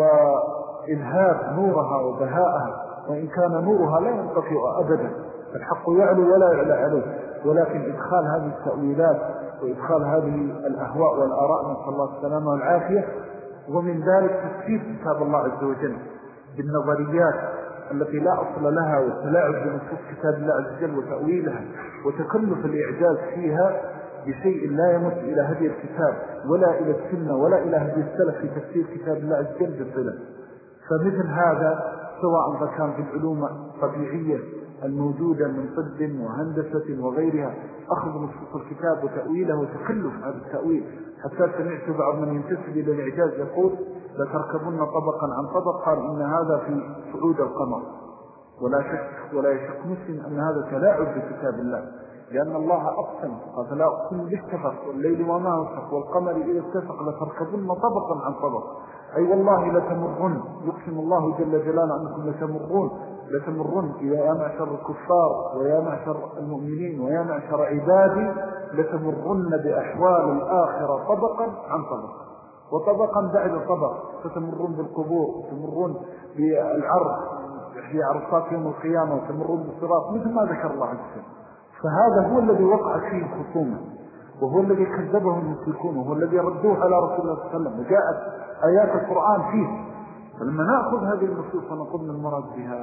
B: وإلهاب نورها وبهاءها، وإن كان نورها لا ينطفئ أبدا، فالحق يعلو ولا يعلى عليه، ولكن إدخال هذه التأويلات وإدخال هذه الأهواء والآراء نسأل الله السلامة والعافية. ومن ذلك تفسير كتاب الله عز وجل بالنظريات التي لا أصل لها، والتلاعب بنصوص كتاب الله عز وجل وتأويلها، وتكلف الإعجاز فيها بشيء لا يمت إلى هدي الكتاب ولا إلى السنة ولا إلى هدي السلف في تفسير كتاب الله عز وجل بالظلم. فمثل هذا سواء كان في العلوم الطبيعية الموجودة من طب وهندسة وغيرها، أخذ نصوص الكتاب وتأويله وتكلف هذا التأويل، حتى سمعت بعض من ينتسب إلى الإعجاز يقول لتركبن طبقا عن طبق، قال إن هذا في صعود القمر. ولا يشك مسلم أن هذا تلاعب بكتاب الله، لأن الله أقسم قال فلا أقسم بالشفق والليل وما وسق والقمر إذا اتسق لتركبن طبقا عن طبق، أي والله لتمرن، يقسم الله جل جلاله أنكم لتمرن يا معشر الكفار ويا معشر المؤمنين ويا معشر عبادي لتمرن بأحوال الآخرة طبقا عن طبق، وطبقا بعد طبق، فتمرون بالقبور، تمرون بالعرض في عرصات يوم القيامة، وتمرون بالصراط، مثل ما ذكر الله عز وجل. فهذا هو الذي وقع فيه الخصومة، وهو الذي كذبه المشركون، وهو الذي ردوه على رسول الله صلى الله عليه وسلم، وجاءت آيات القرآن فيه. فلما نأخذ هذه النصوص ونقول من المراد بها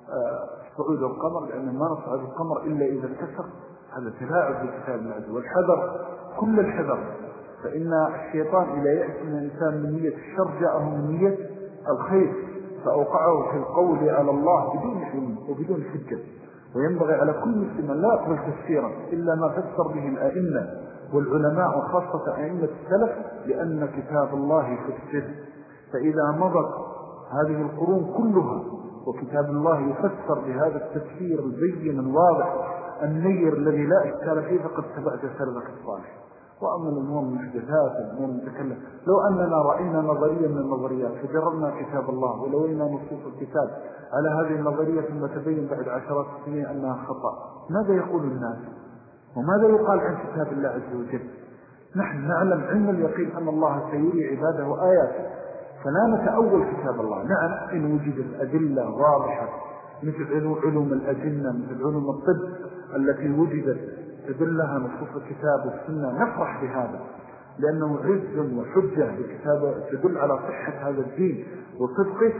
B: صعود القمر، لأن ما نصعد القمر إلا إذا اتسق، هذا تلاعب بكتاب الله عز وجل. والحذر كل الحذر، فإن الشيطان إذا يأتي من الإنسان من نية الشر جاءه من نية الخير، فأوقعه في القول على الله بدون علم وبدون حجة. وينبغي على كل مسلم لا يقبل تفسيرا إلا ما فسر به الأئمة والعلماء وخاصة أئمة السلف، لأن كتاب الله فسر. فإذا مضت هذه القرون كلها وكتاب الله يفسر بهذا التفسير البين الواضح النير الذي لا إشكال فيه، فقد تبعت سلفك الصالح. وأما الأمور المحدثات الأمور المتكلمة، لو أننا رأينا نظرية من النظريات فجربنا كتاب الله ولوينا نصوص الكتاب على هذه النظرية ثم تبين بعد عشرات السنين أنها خطأ، ماذا يقول الناس؟ وماذا يقال عن كتاب الله عز وجل؟ نحن نعلم علم اليقين أن الله سيري عباده آياته، فلا نتأول كتاب الله. نعم إن وجدت أدلة واضحة مثل علوم الأجنة، مثل علوم الطب التي وجدت تدلها نصوص الكتاب والسنة، نفرح بهذا لأنه عز وحجة بكتاب تدل على صحة هذا الدين وصدقه،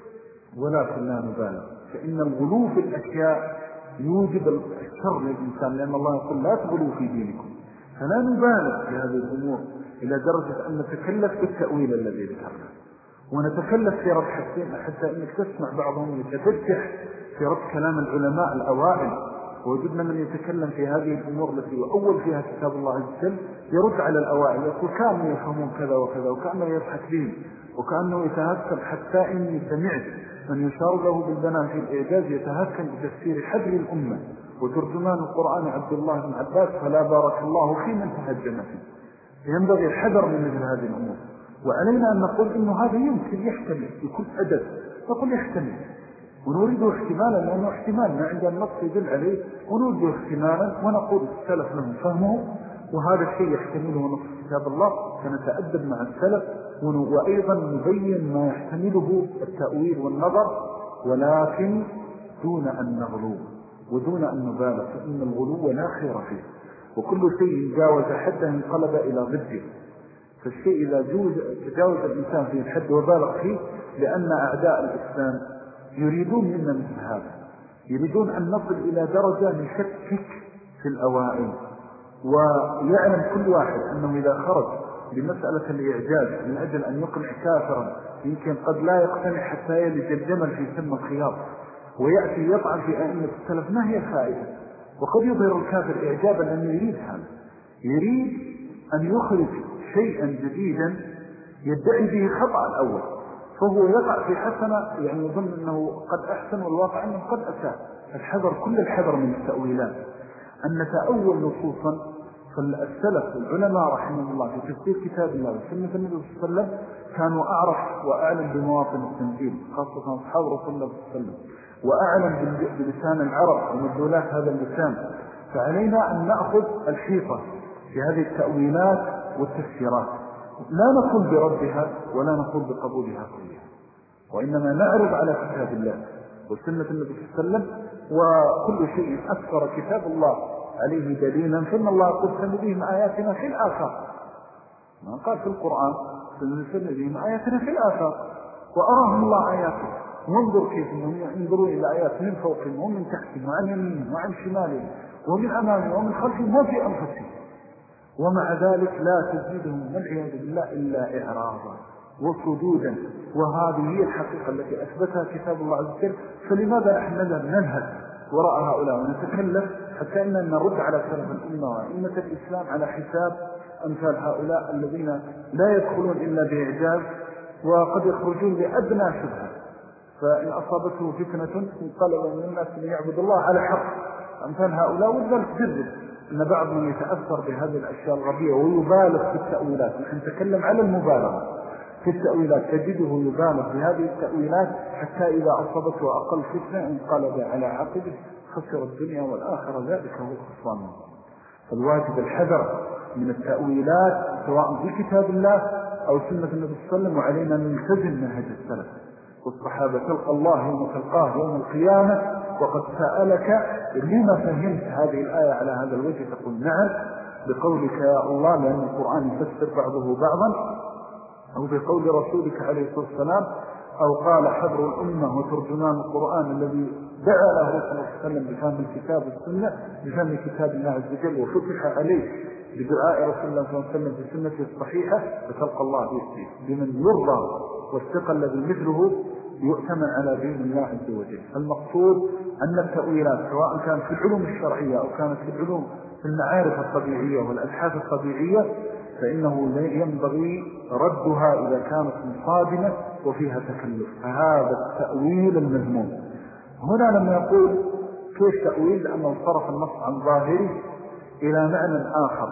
B: ولكن لا نبالغ، فإن الغلو في الأشياء يوجب الشر للإنسان، لأن الله يقول لا تغلوا في دينكم. فلا نبالغ في هذه الأمور إلى درجة أن نتكلف بالتأويل الذي ذكرنا، ونتكلف في رد حسين، حتى أنك تسمع بعضهم يتفتح في رد كلام العلماء الأوائل. ووجدنا من يتكلم في هذه الأمور التي يؤول فيها كتاب الله عز وجل يرد على الأوائل، يقول كانوا يفهمون كذا وكذا، وكأنه يضحك بهم وكأنه يتهكم، حتى إني سمعت من يشار له بالبنان في الإعجاز يتهكم بتفسير حبر الأمة وترجمان القرآن عبد الله بن عباس، فلا بارك الله في من تهجم فيه. فينبغي الحذر من مثل هذه الأمور، وعلينا أن نقول إنه هذا يمكن يحتمل بكل أدب، نقول يحتمل ونريده احتمالا لأنه احتمال ما عندنا النص يدل عليه، ونريده احتمالا ونقول السلف لهم فهمه وهذا الشيء يحتمله نص كتاب الله، فنتأدب مع السلف وأيضا نبين ما يحتمله التأويل والنظر، ولكن دون أن نغلو ودون أن نبالغ، فإن الغلو لا خير فيه، وكل شيء جاوز حتى انقلب إلى ضده. فالشيء إذا تجاوز الإنسان فيه الحد وبالغ فيه، لأن أعداء الإسلام يريدون منا مثل هذا، يريدون أن نصل إلى درجة نشكك في الأوائل. ويعلم كل واحد أنه إذا خرج بمسألة الإعجاز من أجل أن يقنع كافرا يمكن قد لا يقتنع حتى يلج الجمل في سم الخياط، ويأتي يطعن في أئمة السلف، ما هي فائدة؟ وقد يظهر الكافر إعجابا لأنه يريد هذا، يريد أن يخرج شيئا جديدا يدعي به خطأ الأول، فهو يقع في حسنة يعني يظن أنه قد أحسن والواقع أنه قد أساء. الحذر كل الحذر من التأويلات، أن نتأول نصوصا. فالسلف والعلماء رحمه الله في تفسير كتاب الله وسنة النبي صلى الله عليه وسلم كانوا أعرف وأعلم بمواطن التنزيل، خاصة أصحاب رسول الله صلى الله عليه وسلم، وأعلم بلسان العرب ومدلولات هذا اللسان. فعلينا أن نأخذ الحيطة في هذه التأويلات والتفسيرات، لا نقول بردها ولا نقول بقبولها كلها، وإنما نعرض على كتاب الله وسنة النبي صلى الله عليه وسلم، وكل شيء أكثر كتاب الله عليه دليلا، فإن الله قد سنبيهم آياتنا في الآفاق، ما قال في القرآن سنبيهم آياتنا في الآفاق، وأراهم الله آياته. وانظر كيف أنهم ينظرون إلى آيات من فوقهم ومن تحتهم وعن يمينهم وعن شمالهم ومن أمامهم ومن خلفهم وفي أنفسهم، ومع ذلك لا تزيدهم والعياذ بالله إلا إعراضا وصدودا. وهذه هي الحقيقة التي أثبتها كتاب الله عز وجل. فلماذا نحن ننهد وراء هؤلاء ونتكلف حتى أننا نرد على سلف الأمة وأئمة الإسلام على حساب أمثال هؤلاء الذين لا يدخلون إلا بإعجاز، وقد يخرجون بأدنى شبهة، فإن أصابته فتنة انقلب من الناس من يعبد الله على حق. أمثال هؤلاء وذلك جرد أن بعض من يتأثر بهذه الأشياء الغبية ويبالغ في التأويلات. نحن نتكلم على المبالغة في التأويلات، تجده يبالغ في هذه التأويلات حتى إذا أصابته أقل فتنة انقلب على عقبه خسر الدنيا والآخرة، ذلك هو الخسران. فالواجب الحذر من التأويلات سواء في كتاب الله أو سنة النبي صلى الله عليه وسلم، وعلينا أن نلتزم منهج السلف والصحابة. تلقى الله يوم تلقاه يوم القيامة وقد سألك لما فهمت هذه الآية على هذا الوجه، تقول نعم بقولك يا الله، لأن القرآن يفسر بعضه بعضا، أو بقول رسولك عليه الصلاة والسلام، أو قال حبر الأمة وترجمان القرآن الذي دعا له صلى الله عليه وسلم بفهم الكتاب والسنة، بفهم كتاب الله عز وجل، وفتح عليه بدعاء رسول الله صلى الله عليه وسلم في سنته الصحيحة، فتلقى الله بمن يرضى والثقة الذي مثله يؤتمن على دين الله عز وجل. المقصود أن التأويلات سواء كانت في العلوم الشرعية أو كانت في العلوم في المعارف الطبيعية والأبحاث الطبيعية، فإنه ينبغي ردها إذا كانت مصادمة وفيها تكلف، فهذا التأويل المذموم. هنا لما يقول كيف تأويل، لأنه صرف النص عن ظاهره إلى معنى آخر،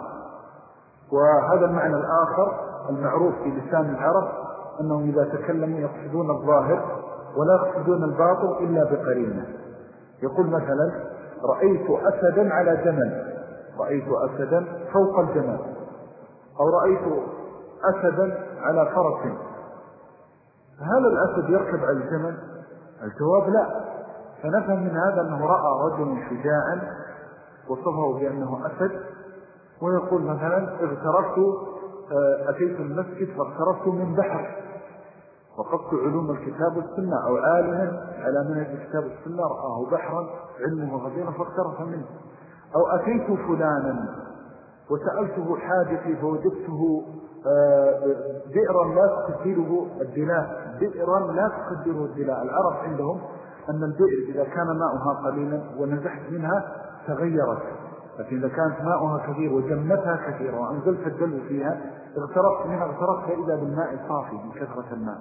B: وهذا المعنى الآخر المعروف في لسان العرب أنهم إذا تكلموا يقصدون الظاهر ولا يقصدون الباطل إلا بقرينة. يقول مثلا رأيت أسدا على جمل، رأيت أسدا فوق الجمل، أو رأيت أسدا على فرس، هل الأسد يركب على الجمل؟ الجواب لا. فنفهم من هذا أنه رأى رجل شجاعا وصفه بأنه أسد، ويقول مثلا أتيت المسجد فاغترفت من بحر، وقفت علوم الكتاب والسنة، أو عالما على منهج الكتاب والسنة رآه بحرا علمه غزيرا فاغترف منه، أو أتيت فلانا وسألته حاجتي فوجدته بئرا لا تقدره الدلاء، بئرا لا تقدره الدلاء. العرب عندهم أن البئر إذا كان ماؤها قليلا ونزحت منها تغيرت، لكن إذا كانت ماؤها كثير وجمتها كثيرا وأنزلت الدلو فيها اغترقت منها، اغترقت إذا بالماء صافي من كثرة الماء.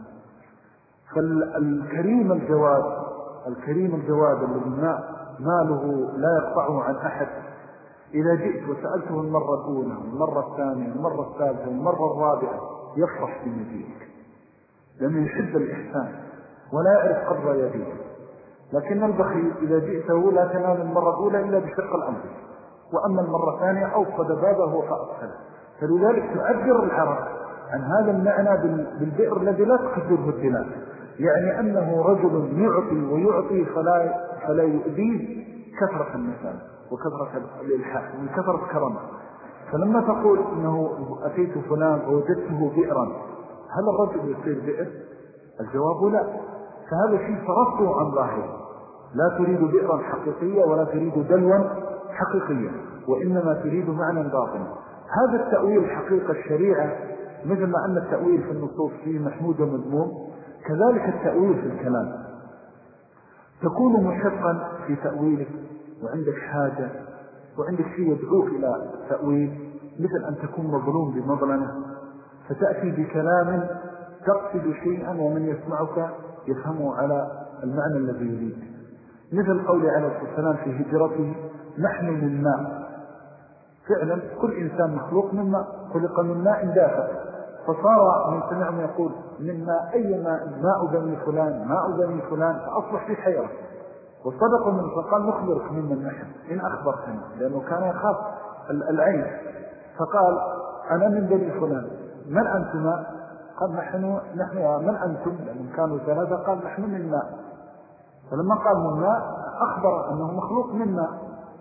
B: فالكريم الجواد الذي ماله لا يقطعه عن أحد، إذا جئت وسألته المرة الأولى والمرة الثانية والمرة الثالثة والمرة الرابعة يفرح بمجيئك لأنه يحب الإحسان ولا يعرف قدر يديه. لكن البخيل إذا جئته لا تنال المرة الأولى إلا بشق الأمر، وأما المرة الثانية أوصد بابه فأدخله. فلذلك تعبر العرب عن هذا المعنى بالبئر الذي لا تقدره الدلال، يعني أنه رجل يعطي ويعطي فلا يؤذيه كثرة المثال وكثرة الإلحاح وكثرة كرمه. فلما تقول إنه أتيت فلان ووجدته بئرا، هل الرجل يصير بئر؟ الجواب لا. فهذا شيء صرفته عن ظاهره، لا تريد بئرا حقيقية ولا تريد دلوا حقيقية، وإنما تريد معنى باطن. هذا التأويل حقيقة الشريعة، مثل ما أن التأويل في النصوص فيه محمود ومذموم، كذلك التأويل في الكلام. تكون محقا في تأويلك وعندك حاجة وعندك شيء يدعوك إلى التأويل، مثل أن تكون مظلوم بمظلمة فتأتي بكلام تقصد شيئا ومن يسمعك يفهمه على المعنى الذي يريد، مثل قول عليه الصلاة والسلام في هجرته: نحن من ماء. فعلا كل إنسان مخلوق من ماء، خلق من ماء دافئ، فصار من سمعهم يقول من ماء أي ماء بني فلان ماء بني فلان، فأصبح في حيرة. وصدقوا من فقال: نخبرك ممن نحن إن أخبرتنا، لأنه كان يخاف العين. فقال: أنا من بني فلان. من أنتما؟ قال: نحن من أنتم؟ لأنهم كانوا ثلاثة. قال: نحن من ماء. فلما قال من ماء أخبر أنه مخلوق من ماء.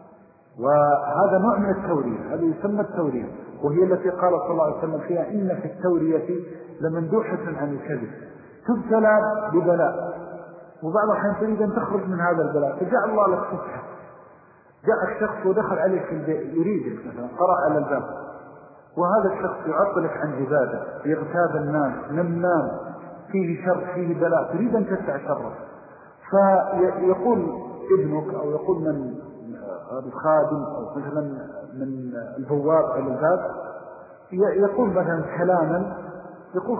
B: وهذا نوع من التورية، هذا يسمى التورية، وهي التي قال صلى الله عليه وسلم فيها: إن في التورية لمندوحة عن الكذب، تبتلى ببلاء، وبعض الحين تريد أن تخرج من هذا البلاء فجعل الله لك فتحة. جاء الشخص ودخل عليك في البيت يريدك مثلا، قرأ على الباب، وهذا الشخص يعطلك عن عبادة، يغتاب الناس، نمام، فيه شر، فيه بلاء، تريد أن تدفع شره. فيقول ابنك أو يقول من الخادم أو مثلا من البواب على الباب، يقول مثلا كلاما، يقول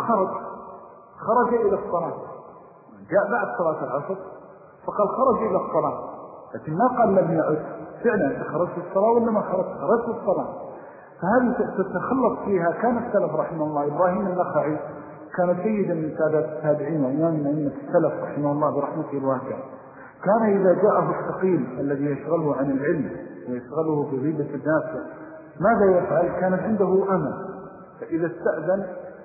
B: خرج إلى الصلاة، جاء بعد صلاة العصر فقال خرج إلى الصلاة، لكن ما قال لم يعد. فعلا أنت خرجت الصلاة ولا ما خرجت الصلاة. فهذه تتخلص فيها. كان السلف رحمه الله، إبراهيم النخعي كان سيدا من سادات التابعين وإمام من أئمة السلف رحمه الله برحمته الواسعة، كان إذا جاءه الثقيل الذي يشغله عن العلم ويشغله بغيبة الناس ماذا يفعل؟ كان عنده أمل، فإذا استأذن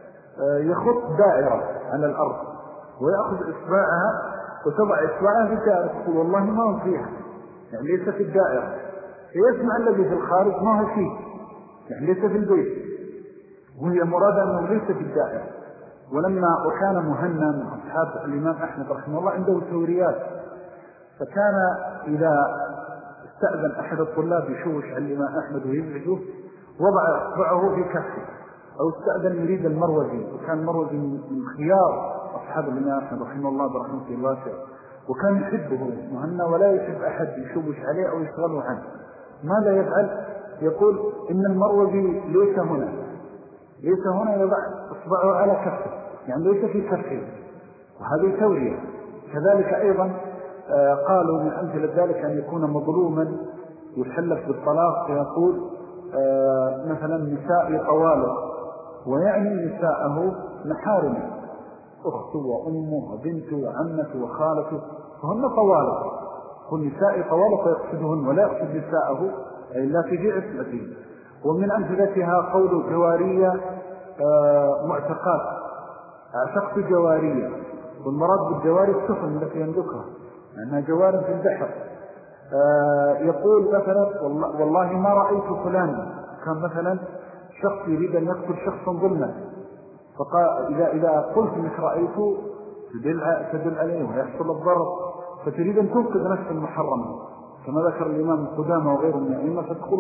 B: يخط دائرة على الأرض ويأخذ إصبعها وتضع إصبعها في الدائرة، تقول والله ما هو فيها، يعني ليس في الدائرة، فيسمع الذي في الخارج ما هو فيه، يعني ليس في البيت، وهي مراد أنه ليس في الدائرة. وكان مهنا من أصحاب الإمام أحمد رحمه الله عنده توريات، فكان إذا استأذن أحد الطلاب يشوش على الإمام أحمد ويزعجه وضع إصبعه في كفه، أو استأذن يريد المروزي، وكان المروزي من خيار أصحاب الإمام أحمد رحمه الله برحمته الواسعة، وكان يحبه مهنا ولا يحب أحد يشوش عليه أو يشغله عنه. ماذا يفعل؟ يقول إن المروزي ليس هنا، يضع إصبعه على كفه، يعني ليس في كفه، وهذه تورية. كذلك أيضا قالوا من أمثلة ذلك أن يكون مظلوما يحلف بالطلاق، فيقول مثلا نساء طوالق، ويعني نساءه محارمه، أخته وأمه وبنته وعمته وخالته، فهن طوالق، كل نساء طوالق ويقصدهن ولا يقصد نساءه إلا في جيع اسمته. ومن أمثلتها قول جوارية معتقات، أعشقت جوارية، والمراد بالجواري السفن التي يملكها لأنها جوار في البحر. يقول مثلا والله ما رأيت فلان، كان مثلا شخص يريد أن يقتل شخصا ظلما، فقال إذا قلت انك رأيته تدل عليه ويحصل الضرر، فتريد أن تنقذ نفس المحرمة، كما ذكر الإمام القدامى وغيره من الأئمة، فتقول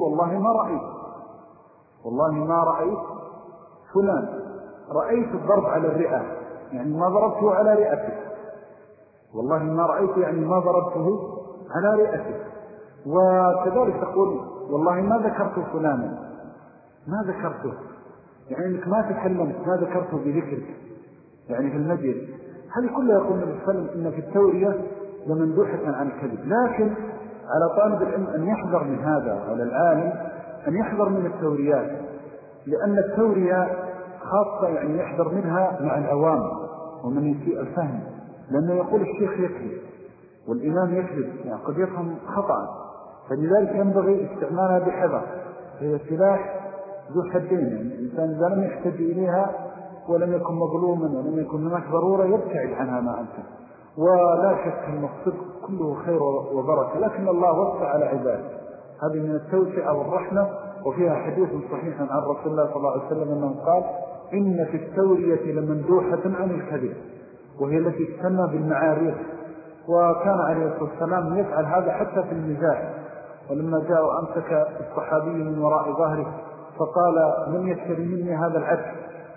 B: والله ما رأيت فلان، رأيت الضرب على الرئة، يعني ما ضربته على رئته، والله ما رأيته يعني ما ضربته على رئته. وكذلك تقول والله ما ذكرت فلانا، ما ذكرته، يعني انك ما تكلمت، ما ذكرته بذكرك يعني في المجلس. هذه كلها يقول النبي صلى الله عليه وسلم إن في التورية لمندوحة عن الكذب. لكن على طالب العلم أن يحذر من هذا، على العالم أن يحذر من التوريات، لأن التورية خاصة يعني يحذر منها مع العوام ومن يسيء الفهم، لأنه يقول الشيخ يكذب والإمام يكذب، يعني قد يفهم خطأ، فلذلك ينبغي استعمالها بحذر. هي سلاح ذو حدين، يعني الإنسان إذا لم يحتج إليها ولم يكن مظلوما ولم يكن هناك ضرورة يبتعد عنها ما أنت. ولا شك أن الصدق كله خير وبركة، لكن الله وسع على عباده، هذه من التوسعة والرحمة. وفيها حديث صحيح عن رسول الله صلى الله عليه وسلم أنه قال: إن في التورية لمندوحة عن الكذب، وهي التي تسمى بالمعاريف. وكان عليه الصلاة والسلام يفعل هذا حتى في المزاح، ولما جاء أمسك الصحابي من وراء ظهره فقال: من يشتري مني هذا العبد؟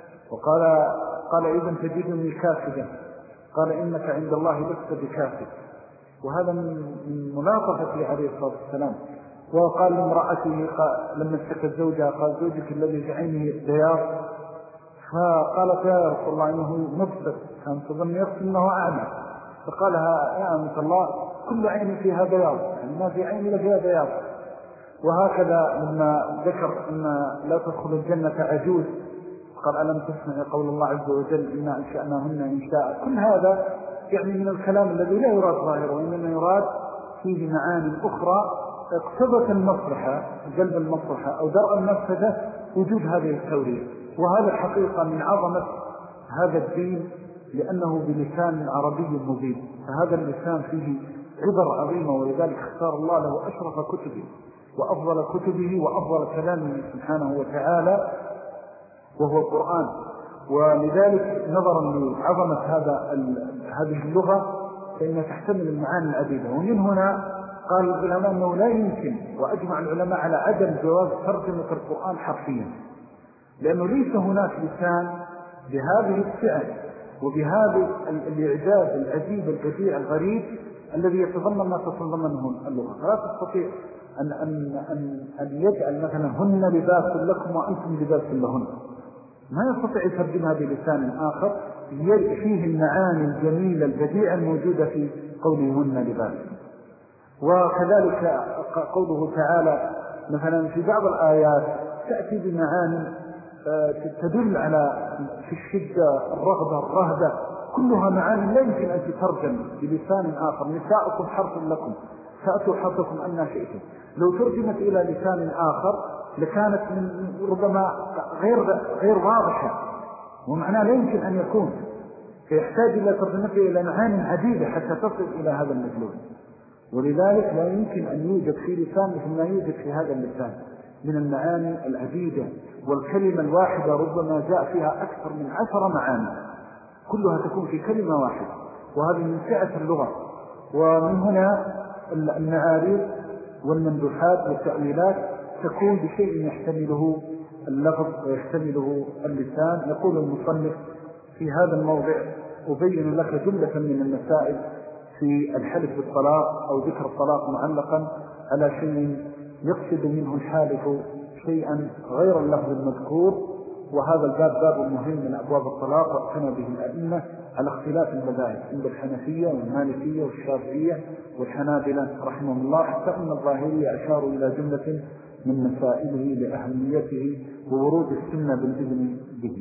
B: قال: إذن تجدني كافدا. قال: إنك عند الله لست بكافد. وهذا من ملاطفته عليه الصلاة والسلام. وقال لامرأته لما اشتكت زوجها قال: زوجك الذي في عينه ديار. فقالت: يا رسول الله إنه مبصر، كان تظن يقصد أنه أعمى. فقالها: يا أمة الله كل عين فيها بياض، يعني ما في عين إلا فيها بياض. وهكذا لما ذكر أن لا تدخل الجنة عجوز قال: ألم تسمع قول الله عز وجل: إنا أنشأناهن إنشاء. كل هذا يعني من الكلام الذي لا يراد ظاهره، وإنما يراد فيه معاني أخرى اقتضت المصلحة، جلب المصلحة أو درء المفسدة وجود هذه التورية. وهذا الحقيقة من عظمة هذا الدين، لأنه بلسان عربي مبين، فهذا اللسان فيه عبر عظيمة، ولذلك اختار الله له أشرف كتبه وأفضل كتبه وأفضل كلامه سبحانه وتعالى، وهو القرآن. ولذلك نظرا لعظمة هذه اللغة فإنها تحتمل المعاني العديدة. ومن هنا قال العلماء أنه لا يمكن، وأجمع العلماء على عدم جواز ترجمة القرآن حرفيا، لأنه ليس هناك لسان بهذه السعة وبهذا الإعجاز العجيب البديع الغريب الذي يتضمن ما تتضمنه اللغة. فلا تستطيع أن يجعل مثلا هن لباس لكم وأنتم لباس لهن، ما يستطيع يترجمها بلسان آخر فيه المعاني الجميلة البديعة الموجودة في قولهن لباس. وكذلك قوله تعالى مثلا في بعض الآيات تأتي بمعاني تدل على في الشدة الرغبة الرهبة، كلها معاني لا يمكن أن تترجم بلسان آخر. نساؤكم حرث لكم فأتوا حرثكم أن شئتم، لو ترجمت إلى لسان آخر لكانت من ربما غير واضحة، ومعناه لا يمكن أن يكون، فيحتاج إلى ترجمته إلى معاني عديدة حتى تصل إلى هذا المدلول. ولذلك لا يمكن أن يوجد في لسان مثل ما يوجد في هذا اللسان من المعاني العديدة، والكلمة الواحدة ربما جاء فيها أكثر من 10 معاني كلها تكون في كلمة واحدة، وهذه من سعة اللغة. ومن هنا المعاريف والمندوحات والتأويلات تكون بشيء يحتمله اللفظ ويحتمله اللسان. يقول المصنف في هذا الموضع: أبين لك جملة من المسائل في الحلف بالطلاق أو ذكر الطلاق معلقا على شيء يقصد منه الحالف شيئا غير اللفظ المذكور. وهذا الباب باب مهم من أبواب الطلاق، واعتنى به الأئمة على اختلاف المذاهب عند الحنفية والمالكية والشافعية والحنابلة رحمهم الله، حتى أن الظاهرية أشاروا إلى جملة من مسائله لأهميته وورود السنة بالإذن به.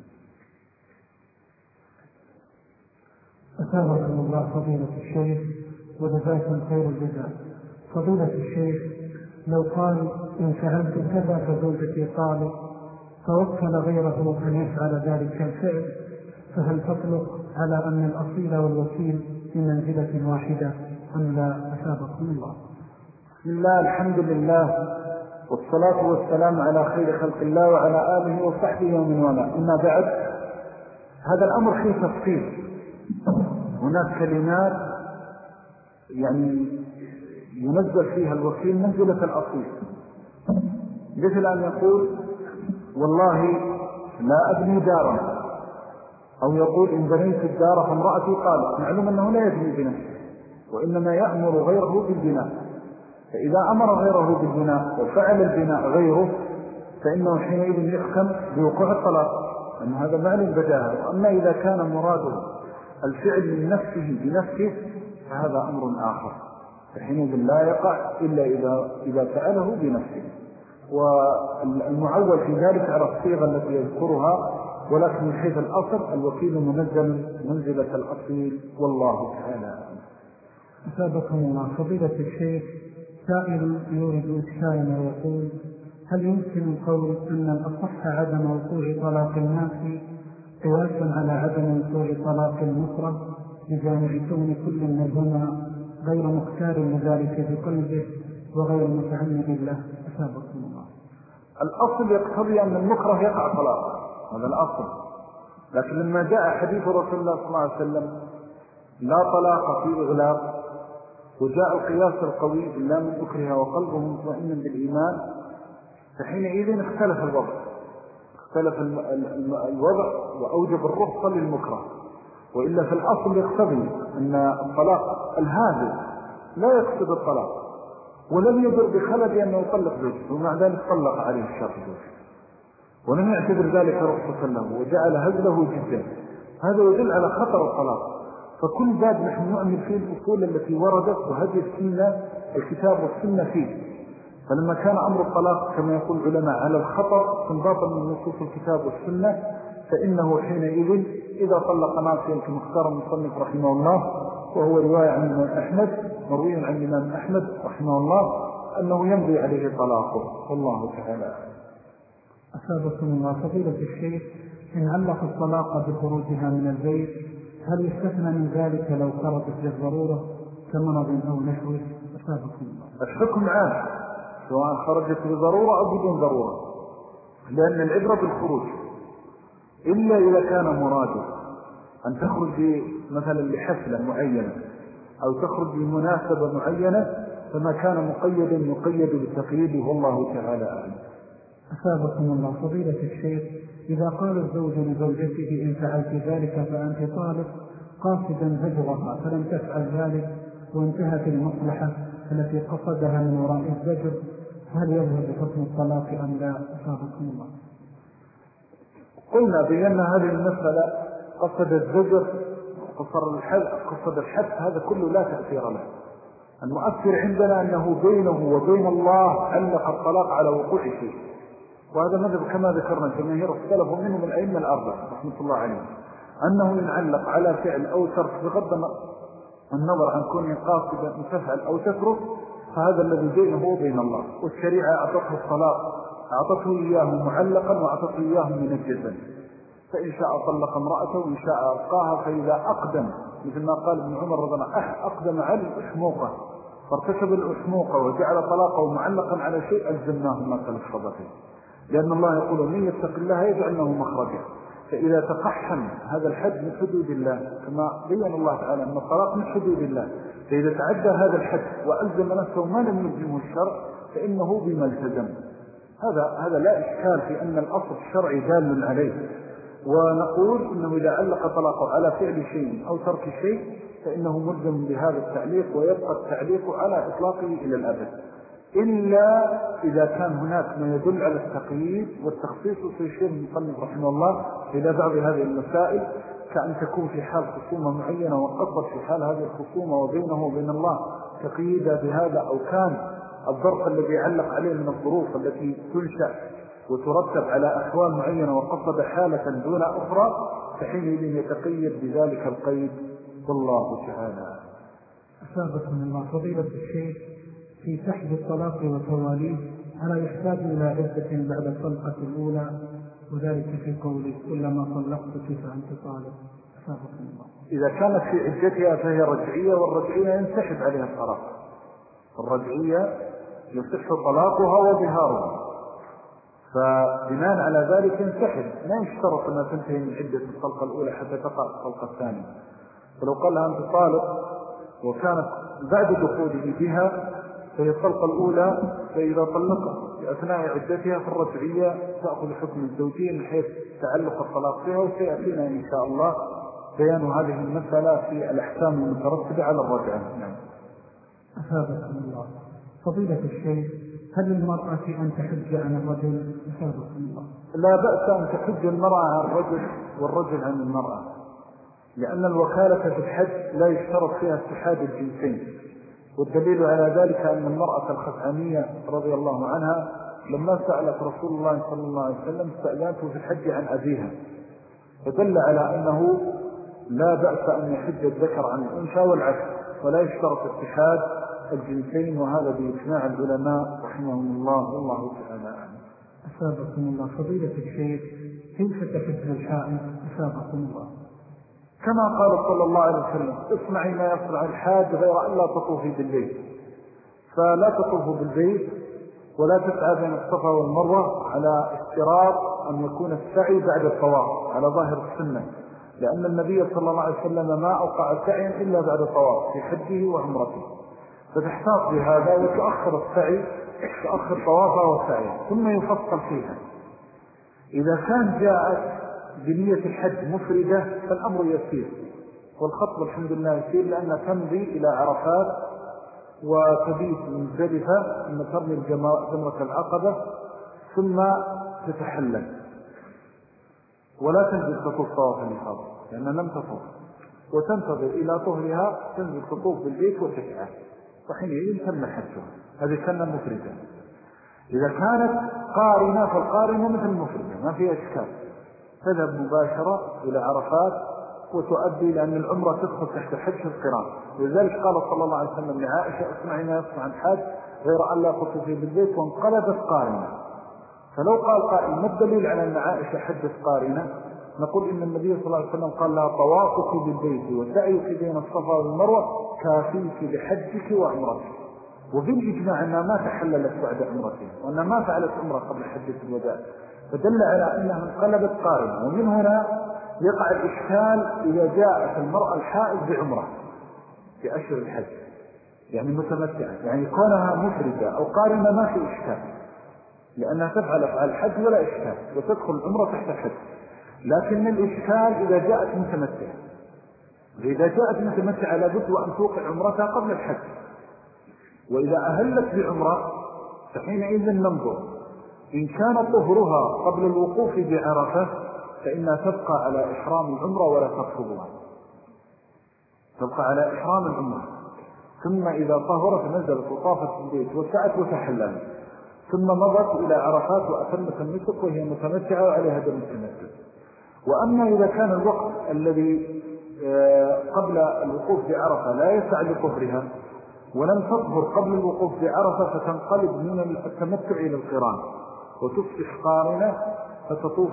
C: أثابكم الله فضيلة الشيخ وجزاكم خير الجزاء. فضيلة الشيخ، لو قال إن فعلت كذا فزوجتي طالق، فوكل غيره أن يفعل ذلك الفعل، فهل تطلق على أن الأصيل والوكيل في منزلة واحدة أم لا؟ أثابكم الله.
B: بسم الله، الحمد لله، والصلاة والسلام على خير خلق الله وعلى آله وصحبه ومن والاه. أما بعد، هذا الأمر فيه تفصيل. هناك كلمات يعني ينزل فيها الوكيل منزلة الأصيل، مثل أن يقول والله لا أبني دارا، أو يقول إن بنيت الدار فامرأتي قالت. معلوم أنه لا يبني بنفسه، وإنما يأمر غيره بالبناء. فإذا أمر غيره بالبناء وفعل البناء غيره فإنه حينئذ يحكم بوقوع الطلاق، أن هذا معنى البداهة. أما إذا كان مراده الفعل من نفسه بنفسه فهذا أمر آخر، فحينئذ لا يقع إلا إذا فعله بنفسه. والمعول في ذلك على الصيغة التي يذكرها ولكن من حيث الأصل الوكيل منزل منزلة الأصيل، والله تعالى.
C: أثابكم الله. فضيلة الشيخ، سائل يورد إشكالا ويقول: هل يمكن القول أن الأصح عدم وقوع طلاق الناس قياسا على عدم وقوع طلاق المكره بجانب كون كل منهما غير مختار لذلك بقلبه وغير متعمد له؟ أثابكم الله.
B: الأصل يقتضي أن المكره يقع طلاق، هذا الأصل. لكن لما جاء حديث رسول الله صلى الله عليه وسلم لا طلاق في إغلاق، وجاء القياس القوي إلا من أكره وقلبه مطمئن بالإيمان، فحينئذ اختلف الوضع وأوجب الرخصة للمكره. وإلا في الأصل يقتضي أن الطلاق الهازل لا يقصد الطلاق، ولم يدر بخلد أنه يطلق زوجته، ومع ذلك طلق عليه الشرط زوجته ولم يعتبر ذلك رخصة له وجعل هزله جدا. هذا يدل على خطر الطلاق. فكل باب نحن نؤمن فيه الأصول التي وردت وهذه السنة الكتاب والسنة فيه. فلما كان أمر الطلاق كما يقول العلماء على الخطر استنباطا من نصوص الكتاب والسنة، فإنه حينئذ إذا طلق ناسيا كما اختار المصنف رحمه الله، وهو رواية عن الإمام أحمد مروي عن الإمام أحمد رحمه الله أنه يمضي عليه طلاقه، والله تعالى.
C: أثابكم الله. فضيلة الشيخ، إن علق الطلاق بخروجها من البيت هل يستثنى من ذلك لو خرجت للضرورة كمرض أو نحوه؟ أثابكم الله.
B: الحكم عام سواء خرجت لضرورة أو بدون ضرورة، لأن العبرة بالخروج، إلا إذا كان مراده أن تخرج مثلا لحفلة معينة أو تخرج بمناسبة معينة، فما كان مقيدا يقيد بالتقييد، والله تعالى أعلم.
C: أثابكم الله. فضيلة الشيخ، إذا قال الزوج لزوجته إن فعلت ذلك فأنت طالق قاصدا زجرها فلم تفعل ذلك وانتهت المصلحة التي قصدها من وراء الزجر، هل يذهب بحكم الطلاق أم لا؟ أثابكم الله.
B: قلنا بأن هذه المسألة قصد الزجر قصد الحد، هذا كله لا تأثير له. المؤثر عندنا أنه بينه وبين الله علق الطلاق على وقوع شيء، وهذا مذهب كما ذكرنا جماهير اختلفوا منهم الأئمة الأربعة رحمة الله عليهم، أنه ينعلق على فعل أو ترك بغض النظر عن كونه قاصدا أن تفعل أو تترك، فهذا الذي بينه وبين الله. والشريعة أعطته الطلاق، أعطته إياه معلقا وأعطته إياه من الجزم، فإن شاء طلق امرأته وإن شاء ألقاها. فإذا أقدم مثل ما قال ابن عمر رضي الله عنه أقدم على الأحموقة فارتكب الأحموقة وجعل طلاقه معلقا على شيء ألزمناه ما تلفظ فيه، لأن الله يقول من يتق الله يجعل له مخرجا. فإذا تقحم هذا الحد من حدود الله كما بين الله تعالى أن الطلاق من حدود الله، فإذا تعدى هذا الحد وألزم نفسه ما لم يلزمه الشرع فإنه بما التزم. هذا لا إشكال في أن الأصل الشرعي دال عليه. ونقول إنه إذا علق طلاقه على فعل شيء أو ترك شيء فإنه ملزم بهذا التعليق، ويبقى التعليق على إطلاقه إلى الأبد، إلا إذا كان هناك ما يدل على التقييد والتخصيص. وسيشير المصنف رحمه الله إلى بعض هذه المسائل، كأن تكون في حال خصومة معينة وقصد في حال هذه الخصومة وبينه وبين الله تقييد بهذا، أو كان الظرف الذي علق عليه من الظروف التي تنشأ وترتب على أحوال معينة وقصد حالة دون أخرى، فحينئذ يتقيد بذلك القيد، والله تعالى.
C: أثابكم الله. فضيلة الشيخ، في سحب الطلاق وتواليه هل يحتاج إلى عدة بعد الطلقة الأولى، وذلك في قوله كلما طلقتك فأنت طالق؟ أثابكم الله.
B: إذا كانت في عدتها فهي رجعية، والرجعية ينسحب عليها الطلاق. الرجعية يصح طلاقها وظهارها، فبناء على ذلك ينسحب، ما يشترط أنها تنتهي من عدة الطلقة الأولى حتى تقع الطلقة الثانية. فلو قال لها أنت طالق وكانت بعد دخوله بها فهي الطلقة الأولى، فإذا طلق في أثناء عدتها فالرجعية تأخذ حكم الزوجية من حيث تعلق الطلاق فيها. وسيأتينا إن شاء الله بيان هذه المسألة في الأحكام المترتبة على الرجعة. نعم.
C: أثابكم الله. فضيلة الشيخ، هل للمرأة أن تحج عن الرجل؟ أثابكم الله.
B: لا بأس أن تحج المرأة عن الرجل والرجل عن المرأة، لأن الوكالة في الحج لا يشترط فيها اتحاد الجنسين. والدليل على ذلك أن المرأة الخزعمية رضي الله عنها لما سألت رسول الله صلى الله عليه وسلم استأذنته في الحج عن أبيها، فدل على أنه لا بأس أن يحج الذكر عن الأنثى والعكس، ولا يشترط اتحاد الجنسين، وهذا بإجماع العلماء رحمهم الله والله تعالى أعلم.
C: أثابكم الله. فضيلة الشيخ، كيف تحج الحائض؟ أثابكم الله.
B: كما قال صلى الله عليه وسلم: اسمعي ما يصنع الحاج غير أن لا تطوفي بالبيت. فلا تطوفوا بالبيت ولا تسعى بين الصفا والمروة على اشتراط أن يكون السعي بعد الطواف على ظاهر السنة، لأن النبي صلى الله عليه وسلم ما أوقع سعيا إلا بعد الطواف في حجه وعمرته، فتحتاط بهذا وتأخر السعي، تأخر طوافه وسعيه، ثم يفصل فيها. إذا كان جاءت بنية الحج مفردة فالأمر يسير، والخطب الحمد لله يسير، لأنها تمضي إلى عرفات وتبيت مزدلفة ثم ترمي جمرة العقبة ثم تتحلل، ولا تنزل تطوف طواف الإفاضة لأنها لم تطوف، وتنتظر إلى طهرها تنزل تطوف بالبيت وتسعى، وحينئذ تم حجها. هذه كانت مفردة. إذا كانت قارنة فالقارنة مثل المفردة ما فيها إشكال، تذهب مباشرة إلى عرفات وتؤدي، لأن العمرة تدخل تحت حج القران. ولذلك قال صلى الله عليه وسلم لعائشة: اسمعي ما يصنع الحاج غير أن لا تطوفي بالبيت، وانقلبت قارنة. فلو قال قائل: ما الدليل على أن عائشة حجت قارنة؟ نقول إن النبي صلى الله عليه وسلم قال لها: طوافك بالبيت وسعيك بين الصفا والمروة كافيك لحجك وعمرتك. وبالإجماع أنها ما تحللت بعد عمرتها، وأنها ما فعلت عمرة قبل حجة الوداع، فدل على أنها انقلبت قارنة. ومن هنا يقع الإشكال إذا جاءت المرأة الحائض بعمرة في أشهر الحج، يعني متمتعة، يعني كونها مفردة أو قارنة ما في إشكال، لأنها تفعل أفعال الحج ولا إشكال وتدخل العمرة تحت الحج. لكن الإشكال إذا جاءت متمتعة، وإذا جاءت متمتعة لابد أن توقع عمرتها قبل الحج. وإذا أهلت بعمرة فحينئذ ننظر إن كان طهرها قبل الوقوف بعرفة فإنها تبقى على إحرام العمرة ولا ترفضها، تبقى على إحرام العمرة. ثم إذا طهرت نزلت وطافت البيت وسعت وتحللت، ثم مضت إلى عرفات وأتمت النسك وهي متمتعة وعليها دم التمتع. وأما إذا كان الوقت الذي قبل الوقوف بعرفة لا يسع لطهرها ولم تطهر قبل الوقوف بعرفة، فتنقلب من التمتع إلى القران وتصبح قارنة، فتطوف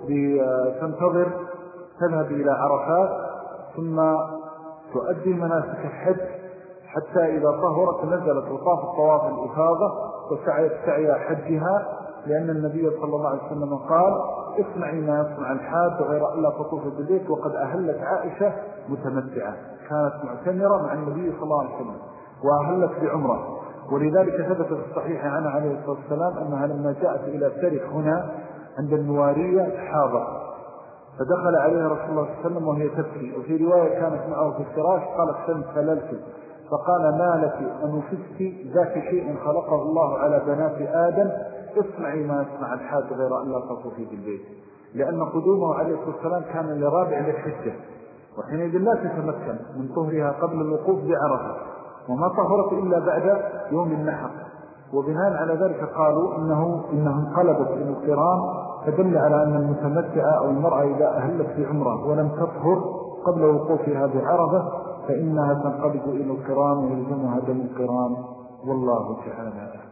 B: تنتظر تذهب إلى عرفات ثم تؤدي مناسك الحج حتى إذا طهرت نزلت وطافت طواف الإفاضة وسعيت سعي حجها، لأن النبي صلى الله عليه وسلم قال: اسمعي ما يصنع الحاج غير أن لا تطوف بالبيت. وقد أهلت عائشة متمتعة، كانت معتمرة مع النبي صلى الله عليه وسلم وأهلت بعمرة. ولذلك ثبت في الصحيح عنه عليه الصلاة والسلام أنها لما جاءت إلى سرح هنا عند النوارية حاضر، فدخل عليها رسول الله صلى الله عليه وسلم وهي تبكي، وفي رواية كانت معه في الفراش قالت: سمت فللت، فقال: ما لك أنفست ذاك شيء خلقه الله على بنات آدم، اسمعي ما يصنع الحاج غير أن لا تطوفي بالبيت. لأن قدومه عليه الصلاة والسلام كان لرابع للحجة، وحينئذ لا تتمكن من طهرها قبل الوقوف بعرفة، وما طهرت إلا بعد يوم النحر. وبناء على ذلك قالوا إنها انقلبت إلى القران، فدل على أن المتمتعة أو المرأة إذا أهلت في عمره ولم تطهر قبل وقوفها بعرفة فإنها تنقلب إلى القران ويلزمها دم القران، والله تعالى أعلم.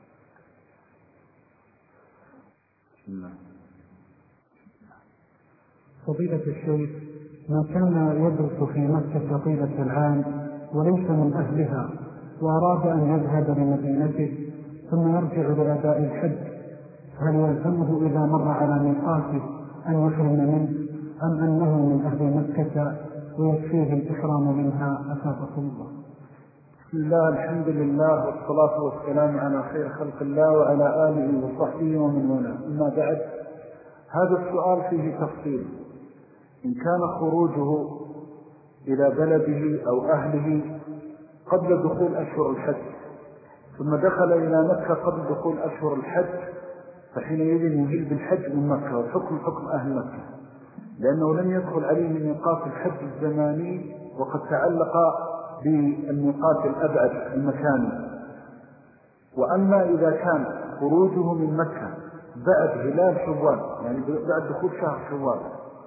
C: فضيلة الشيخ، من كان يدرس في مكة طيلة العام وليس من أهلها وأراد أن يذهب لمدينته ثم يرجع لأداء الحج، هل يلزمه إذا مر على ميقاته أن يحرم منه، أم أنه من أهل مكة ويكفيه الإحرام منها؟ أثابكم الله.
B: بسم الله، الحمد لله، والصلاة والسلام على خير خلق الله وعلى آله وصحبه ومن والاه. أما بعد، هذا السؤال فيه تفصيل. إن كان خروجه إلى بلده أو أهله قبل دخول أشهر الحج ثم دخل إلى مكة قبل دخول أشهر الحج، فحينئذ يهل بالحج من مكة، وحكم حكم أهل مكة، لأنه لم يدخل عليه من ميقات الحج الزماني، وقد تعلق بالميقات الأبعد المكاني. وأما إذا كان خروجه من مكة بعد هلال شوال، يعني بعد دخول شهر شوال،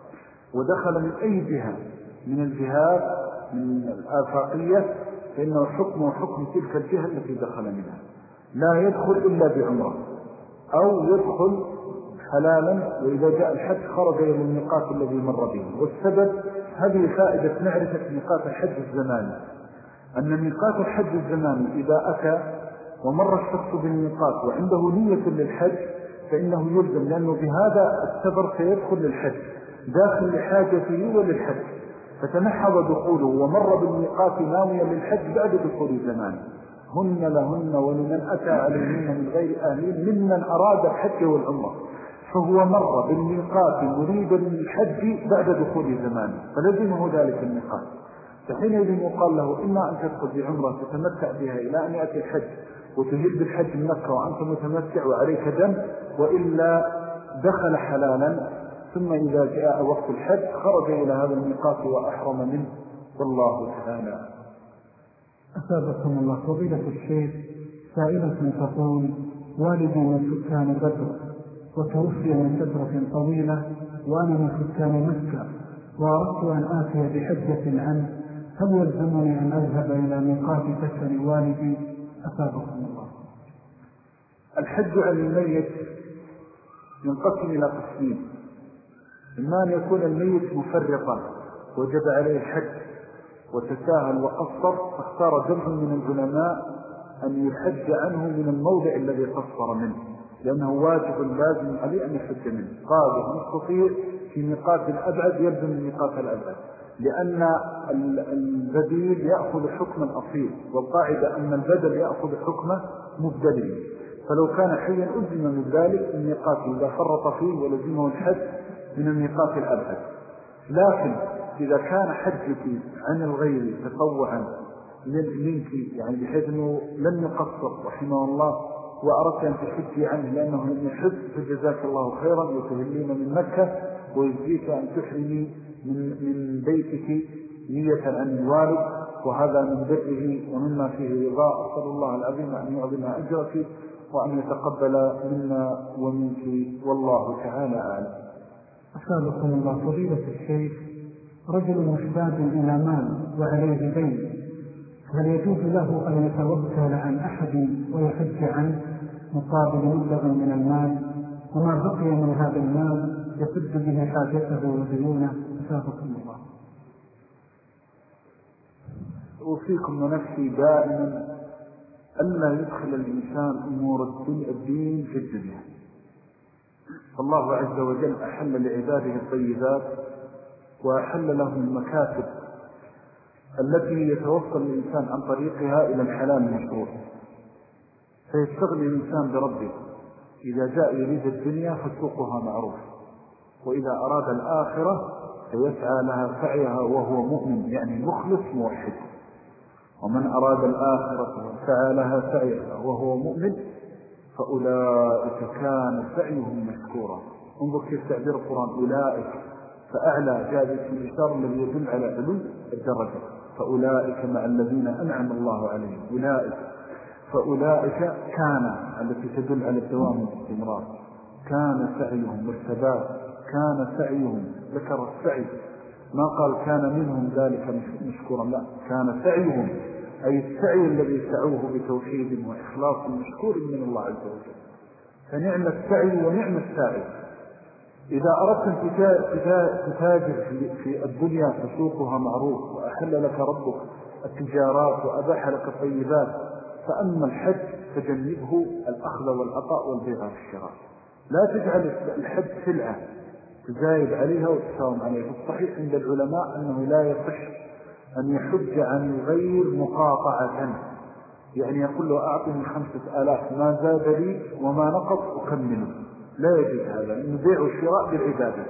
B: ودخل من أي جهة من الجهات من الآفاقية فإنه حكمه حكم تلك الجهة التي دخل منها، لا يدخل إلا بعمرة، أو يدخل حلالا وإذا جاء الحج خرج إلى الميقات الذي مر به. والسبب هذه فائدة معرفة ميقات الحج الزماني، أن ميقات الحج الزماني إذا أتى ومر الشخص بالميقات وعنده نية للحج فإنه يلزم، لأنه بهذا السفر سيدخل للحج داخل لحاجته وللحج، فتنحض دخوله ومر بالميقات ناويا للحج بعد دخول زمانه. هن لهن ولمن أتى عليهن من غير أهلين ممن أراد الحج والعمرة، فهو مر بالميقات مريدا للحج بعد دخول زمانه فلزمه ذلك الميقات. فحينئذ يقال له إما أن تدخل بعمرة تتمتع بها إلى أن يأتي الحج وتهل بالحج من مكة وأنت متمتع وعليك دم، وإلا دخل حلالا ثم إذا جاء وقت الحج خرج إلى هذا الميقات وأحرم منه، والله تعالى.
C: أثابكم الله. فضيلة الشيخ، سائلة تقول: والدي من سكان بدر وتوفي من فترة طويلة وأنا من سكان مكة وأردت أن آتي بحجة عنه، هل يلزمني أن أذهب إلى ميقات سكن والدي؟ أثابكم الله.
B: الحج على الميت ينقسم إلى قسمين: إما أن يكون الميت مفرطا وجب عليه الحج وتساهل وقصر، فاختار جمع من العلماء أن يحج عنه من الموضع الذي قصر منه، لأنه واجب لازم عليه أن يحج منه. قادر مستطيع في ميقات الأبعد يلزم الميقات الأبعد، لأن البديل يأخذ حكم الأصيل، والقاعدة أن البدل يأخذ حكم مبدله، فلو كان حيا ألزم من ذلك الميقات إذا فرط فيه ولزمه الحج من الميقات الأبعد. لكن إذا كان حجك عن الغير تطوعا منك، يعني بحيث أنه لم يقصر رحمه الله وأردت أن تحجي عنه لأنه لم يحج، فجزاك الله خيرا وتهلين من مكة، ويجزيك أن تحرمي من بيتك نية عن الوالد، وهذا من بره ومما فيه رضا. أسأل الله العظيم أن يعظم أجرك وأن يتقبل منا ومنك، والله تعالى أعلم.
C: أسألكم الله. فضيلة الشيخ، رجل محتاج إلى مال وعليه دين، هل يجوز له أن يتوكل عن أحد ويحج عنه مقابل مبلغ من المال، وما بقي من هذا المال يسد به حاجته وديونه؟ أسألكم الله.
B: أوصيكم ونفسي دائما ألا يدخل الإنسان أمور الدين في الدنيا، فالله عز وجل أحل لعباده الطيبات وأحل لهم المكاسب التي يتوصل الإنسان عن طريقها إلى الحلال المشروع، فيستغني الإنسان بربه. إذا جاء يريد الدنيا فسوقها معروف، وإذا أراد الآخرة فيسعى لها سعيها وهو مؤمن، يعني مخلص موحد. ومن أراد الآخرة وسعى لها سعيها وهو مؤمن فأولئك كان سعيهم مشكورا. انظر كيف تعبير القرآن أولئك، فأعلى جاء في الإشارة الذي يدل على علو الدرجة، فأولئك مع الذين أنعم الله عليهم. أولئك، فأولئك كان التي تدل على الدوام والاستمرار، كان سعيهم والثبات، كان سعيهم، ذكر السعي، ما قال كان منهم ذلك مشكورا، لا، كان سعيهم أي السعي الذي سعوه بتوحيد وإخلاص مشكور من الله عز وجل. فنعم السعي ونعم السعي. إذا أردت أن تتاجر في الدنيا فسوقها معروف، وأحل لك ربك التجارات وأباح لك الطيبات، فأما الحج فجنبه الأخذ والعطاء والبيع والشراء. لا تجعل الحج سلعة تزايد عليها وتساوم عليها. الصحيح عند العلماء أنه لا يصح أن يحج عن الغير مقاطعة، يعني يقول له أعطني 5,000 ما زاد لي وما نقص أكمله، لا يجوز هذا، لأنه بيع وشراء بالعبادة،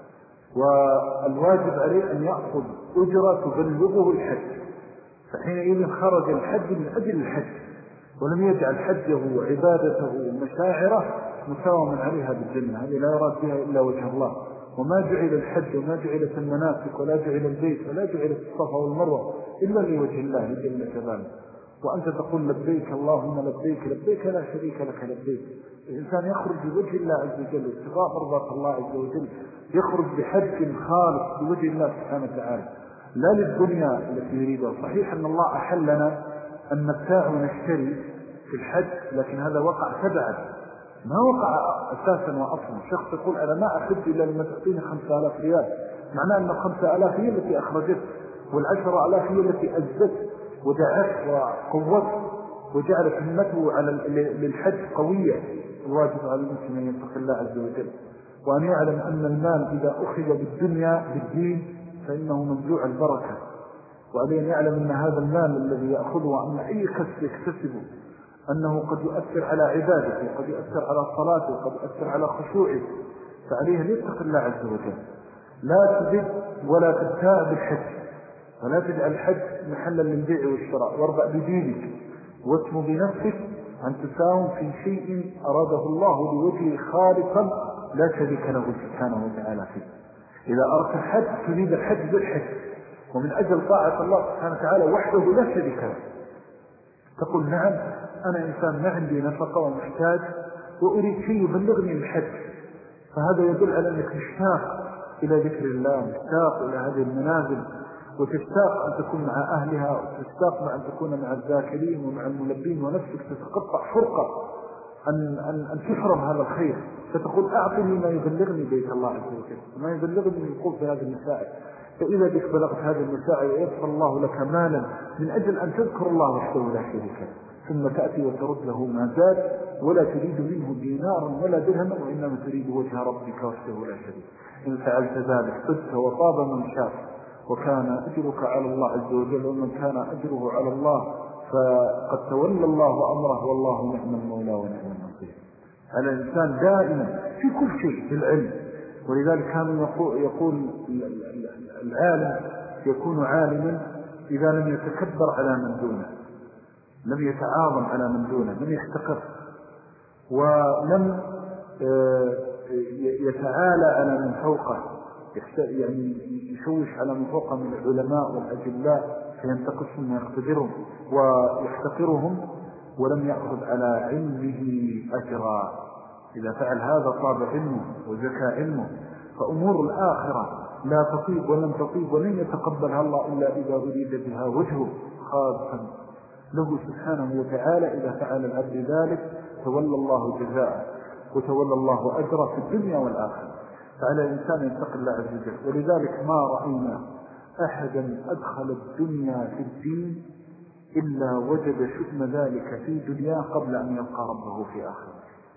B: والواجب عليه أن يأخذ أجرة تبلغه الحج. فحينئذ خرج الحج من أجل الحج، ولم يجعل حجه وعبادته ومشاعره مساوما عليها بالجنة، هذه لا يراد فيها إلا وجه الله. وما جعل الحج وما جعلت المناسك ولا جعل البيت ولا جعلت الصفا والمروة إلا لوجه الله جل جلاله. وأنت تقول لبيك اللهم لبيك، لبيك لا شريك لك لبيك. الإنسان يخرج بوجه الله عز وجل ابتغاء مرضات الله عز وجل، يخرج بحج خالص بوجه الله سبحانه وتعالى لا للدنيا التي يريدها. صحيح أن الله أحل لنا أن نبتاع ونشتري في الحج، لكن هذا وقع تبعا ما وقع أساسا وأصلا. شخص يقول أنا ما أخذ إلا لما تعطيني 5000 ريال، معناه أن 5000 هي التي أخرجت، وال10,000 هي التي أزدت ودعت وقوت وجعلت همته للحج قوية. الواجب على المسلم أن يتقي الله عز وجل، وأن يعلم أن المال إذا أخذ بالدنيا بالدين فإنه منزوع البركة، وعليه أن يعلم أن هذا المال الذي يأخذه وأن أي كسب يكتسبه أنه قد يؤثر على عبادته، قد يؤثر على صلاته، قد يؤثر على خشوعه، فعليه أن يتقي الله عز وجل. لا تزد ولا تبتاع بالحج، ولا تجعل الحج محلا للبيع والشراء، واربع بدينك واسم بنفسك أن تساوم في شيء أراده الله لوجهه خالصا لا شريك له سبحانه وتعالى فيه. إذا أردت الحج تريد الحج بالحج ومن أجل طاعة الله سبحانه وتعالى وحده لا شريك له. تقول نعم أنا إنسان ما عندي نفقة ومحتاج وأريد شيء يبلغني الحج، فهذا يدل على أنك مشتاق إلى ذكر الله، مشتاق إلى هذه المنازل، وتشتاق أن تكون مع أهلها، وتشتاق أن تكون مع الذاكرين ومع الملبين، ونفسك تتقطع فرقة أن تحرم هذا الخير، فتقول أعطني ما يبلغني بيت الله عز وجل، ما يبلغني من الوقوف في هذه المسائل. فإذا بك بلغت هذه المسائل ويغفر الله لك مالا من أجل أن تذكر الله وحده لا شريك له، ثم تأتي وترد له ما زاد ولا تريد منه دينارا ولا درهما، وإنما تريد وجه ربك وحده لا شريك. إن فعلت ذلك صدت وطاب من شاف، وكان أجرك على الله عز وجل، ومن كان أجره على الله فقد تولى الله أمره، والله نعم المولى ونعم النصير. على الإنسان دائما في كل شيء في العلم، ولذلك كان يقول العالم يكون عالما إذا لم يتكبر على من دونه، لم يتعاظم على من دونه، لم يحتقر، ولم يتعالى على من فوقه، يعني يشوش على من فوقه من العلماء والأجلاء فينتقصهم ويقتدرهم ويحتقرهم، ولم يأخذ على علمه أجرا. إذا فعل هذا طاب علمه وزكى علمه، فأمور الآخرة لا تطيب ولن تطيب ولن يتقبلها الله إلا إذا أريد بها وجهه خالصا له سبحانه وتعالى. إذا فعل العبد ذلك تولى الله جزاءه وتولى الله أجره في الدنيا والآخرة. فعلى الإنسان يتقي الله عز وجل. ولذلك ما رأينا أحدا أدخل الدنيا في الدين إلا وجد شؤم ذلك في دنيا قبل أن يلقى ربه في آخره.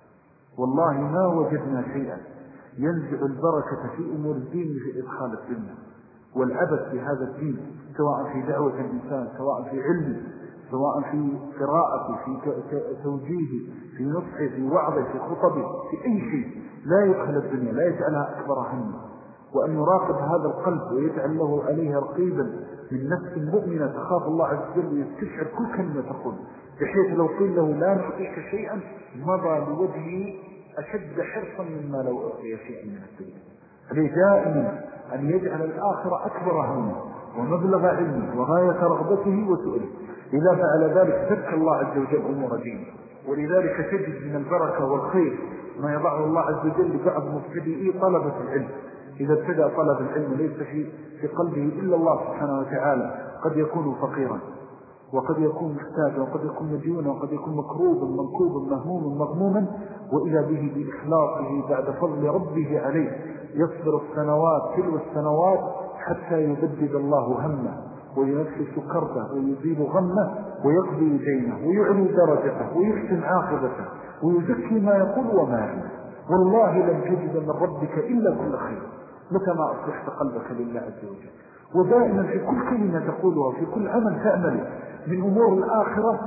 B: والله ما وجدنا شيئا ينزع البركة في أمور الدين في إدخال الدنيا والعبث في هذا الدين، سواء في دعوة الإنسان، سواء في علمه، سواء في قراءته، في توجيهه، في نصحه، في وعظه، في خطبه، في أي شيء لا يدخل الدنيا، لا يجعلها أكبر همه، وأن يراقب هذا القلب ويجعل له عليه رقيبا من نفس مؤمنة تخاف الله عز وجل ويستشعر كل كلمة تقول، بحيث لو قيل له لا نعطيك شيئا مضى لوجهه أشد حرصا مما لو أعطي شيئا من الدنيا. عليه دائما أن يجعل الآخرة أكبر همه ومبلغ علمه وغاية رغبته وسؤله. إذا فعل ذلك ترك الله عز وجل أمور دينه. ولذلك تجد من البركة والخير ما يضعه الله عز وجل لبعض مبتدئي طلبة العلم. إذا ابتدأ طلب العلم ليس في قلبه إلا الله سبحانه وتعالى، قد يكون فقيرا وقد يكون محتاجا وقد يكون مديونا وقد يكون مكروبا منكوبا مهموما مغموما، وإذا به بإخلاصه بعد فضل ربه عليه يصبر السنوات تلو السنوات حتى يبدد الله همه وينفس كربه ويزيل غمه ويقضي دينه ويعلي درجته ويحسن عاقبته ويزكي ما يقول وما يعمل. والله لن تجد من ربك إلا كل خير متى ما أصلحت قلبك لله عز وجل. ودائما في كل كلمة تقولها وفي كل عمل تعمله من أمور الآخرة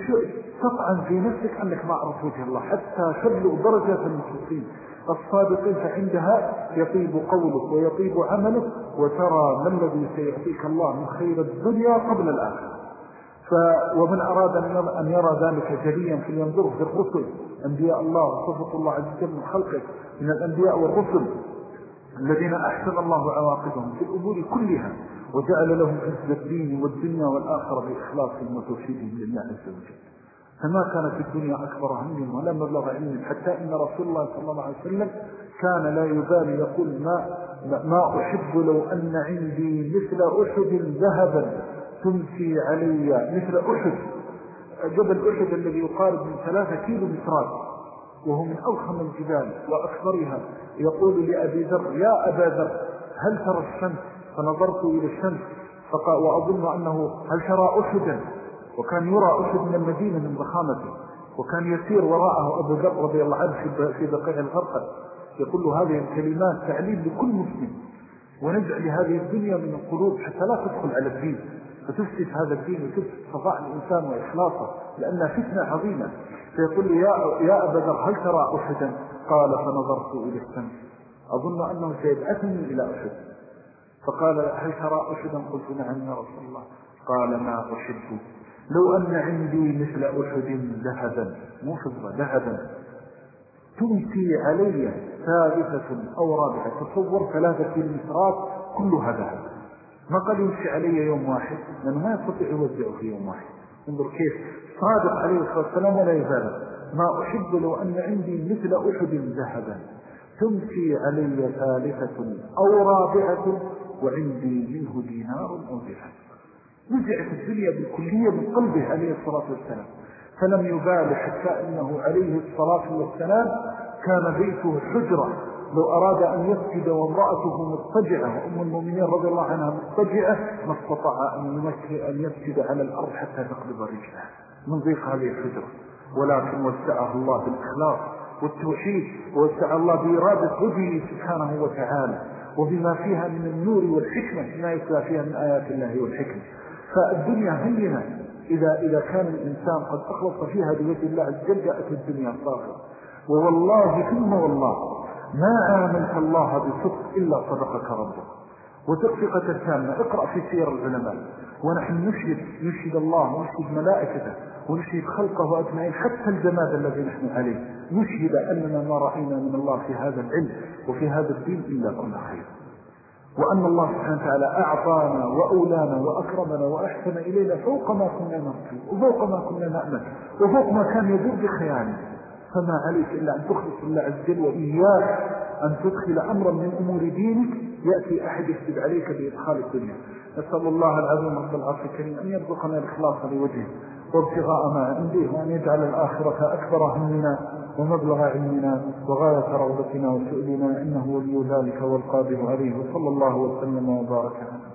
B: تطعن في نفسك أنك ما عرفت وجه الله حتى تبلغ درجة المخلصين الصادقين، فعندها يطيب قولك ويطيب عملك وترى ما الذي سيعطيك الله من خير الدنيا قبل الآخرة. ومن أراد أن يرى ذلك جليا فلينظر في الرسل أنبياء الله وصفة الله عز وجل من خلقه من الأنبياء والرسل الذين أحسن الله عواقبهم في الأمور كلها وجعل لهم عز الدين والدنيا والآخرة بإخلاصهم وتوحيدهم لله عز وجل. فما كان في الدنيا أكبر هم ولا مبلغ علم، حتى إن رسول الله صلى الله عليه وسلم كان لا يبالي يقول ما أحب لو أن عندي مثل أحد ذهبا تمسي علي، مثل أحد، جبل أحد الذي يقارب من 3 كيلو مترات، وهو من أضخم الجبال وأكبرها. يقول لأبي ذر: يا أبا ذر هل ترى الشمس؟ فنظرت إلى الشمس وأظن أنه هل ترى أحدا؟ وكان يرى أحد من المدينة من ضخامته، وكان يسير وراءه أبو ذر رضي الله عنه في بقيع الغرقد. يقول له هذه الكلمات تعليم لكل مسلم، ونزع لهذه الدنيا من القلوب حتى لا تدخل على الدين فتفسد هذا الدين وتفسد صفاء الإنسان وإخلاصه، لأنها فتنة عظيمة. فيقول له يا أبا ذر هل ترى أحدا؟ قال: فنظرت إلى الشمس أظن أنه سيبعثني إلى أحد. فقال: هل ترى أحدا؟ قلت: نعم يا رسول الله. قال: ما أحب لو أن عندي مثل أحد ذهبا، مو فضة، ذهبا، تمسي علي ثالثة أو رابعة. تصور 3 كيلومترات كلها ذهب. ما قال يمشي علي يوم واحد، لأنه ما يستطيع يوزعه في يوم واحد. انظر كيف صادق عليه الصلاة والسلام ولا يزال: ما أحب لو أن عندي مثل أحد ذهبا تمسي علي ثالثة أو رابعة وعندي منه دينار أو درهم. نزعت الدنيا بالكلية من قلبه عليه الصلاة والسلام، فلم يبالي حتى إنه عليه الصلاة والسلام كان بيته حجرة، لو أراد أن يسجد وامرأته مضطجعة وأم المؤمنين رضي الله عنها مضطجعة ما استطاع أن يسجد على الأرض حتى تقلب رجلها من ضيق هذه الحجرة. ولكن وسعه الله بالإخلاص والتوحيد، ووسع الله بإرادة وجهه سبحانه وتعالى، وبما فيها من النور والحكمة ما يتلى فيها من آيات الله والحكمة. فالدنيا هينة إذا كان الإنسان قد أخلص فيها بوجه الله عز وجل جاءت الدنيا صافية. ووالله ثم والله ما آمنت الله بصدق إلا صدقك ربك. وتقفقة الثامنة اقرأ في سير العلماء، ونحن نشهد الله ونشهد ملائكته ونشهد خلقه أجمعين حتى الجماد الذي نحن عليه، نشهد أننا ما رأينا من الله في هذا العلم وفي هذا الدين إلا كل خير، وأن الله سبحانه وتعالى أعطانا وأولانا وأكرمنا وأحسن إلينا فوق ما كنا نرجو وفوق ما كنا نأمل وفوق ما كان يدور بخيانه. فما عليك إلا أن تخلص الله عز وجل، وإياك أن تدخل أمرا من أمور دينك يأتي أحد يكتب عليك بإدخال الدنيا. نسأل الله العظيم رب العرش الكريم أن يرزقنا الإخلاص لوجهه وابتغاء ما عنده، وأن يجعل الآخرة أكبر همنا ومبلغ علمنا وغاية رغبتنا وسؤلنا، إنه ولي ذلك والقادر عليه. وصلى الله وسلم وبارك.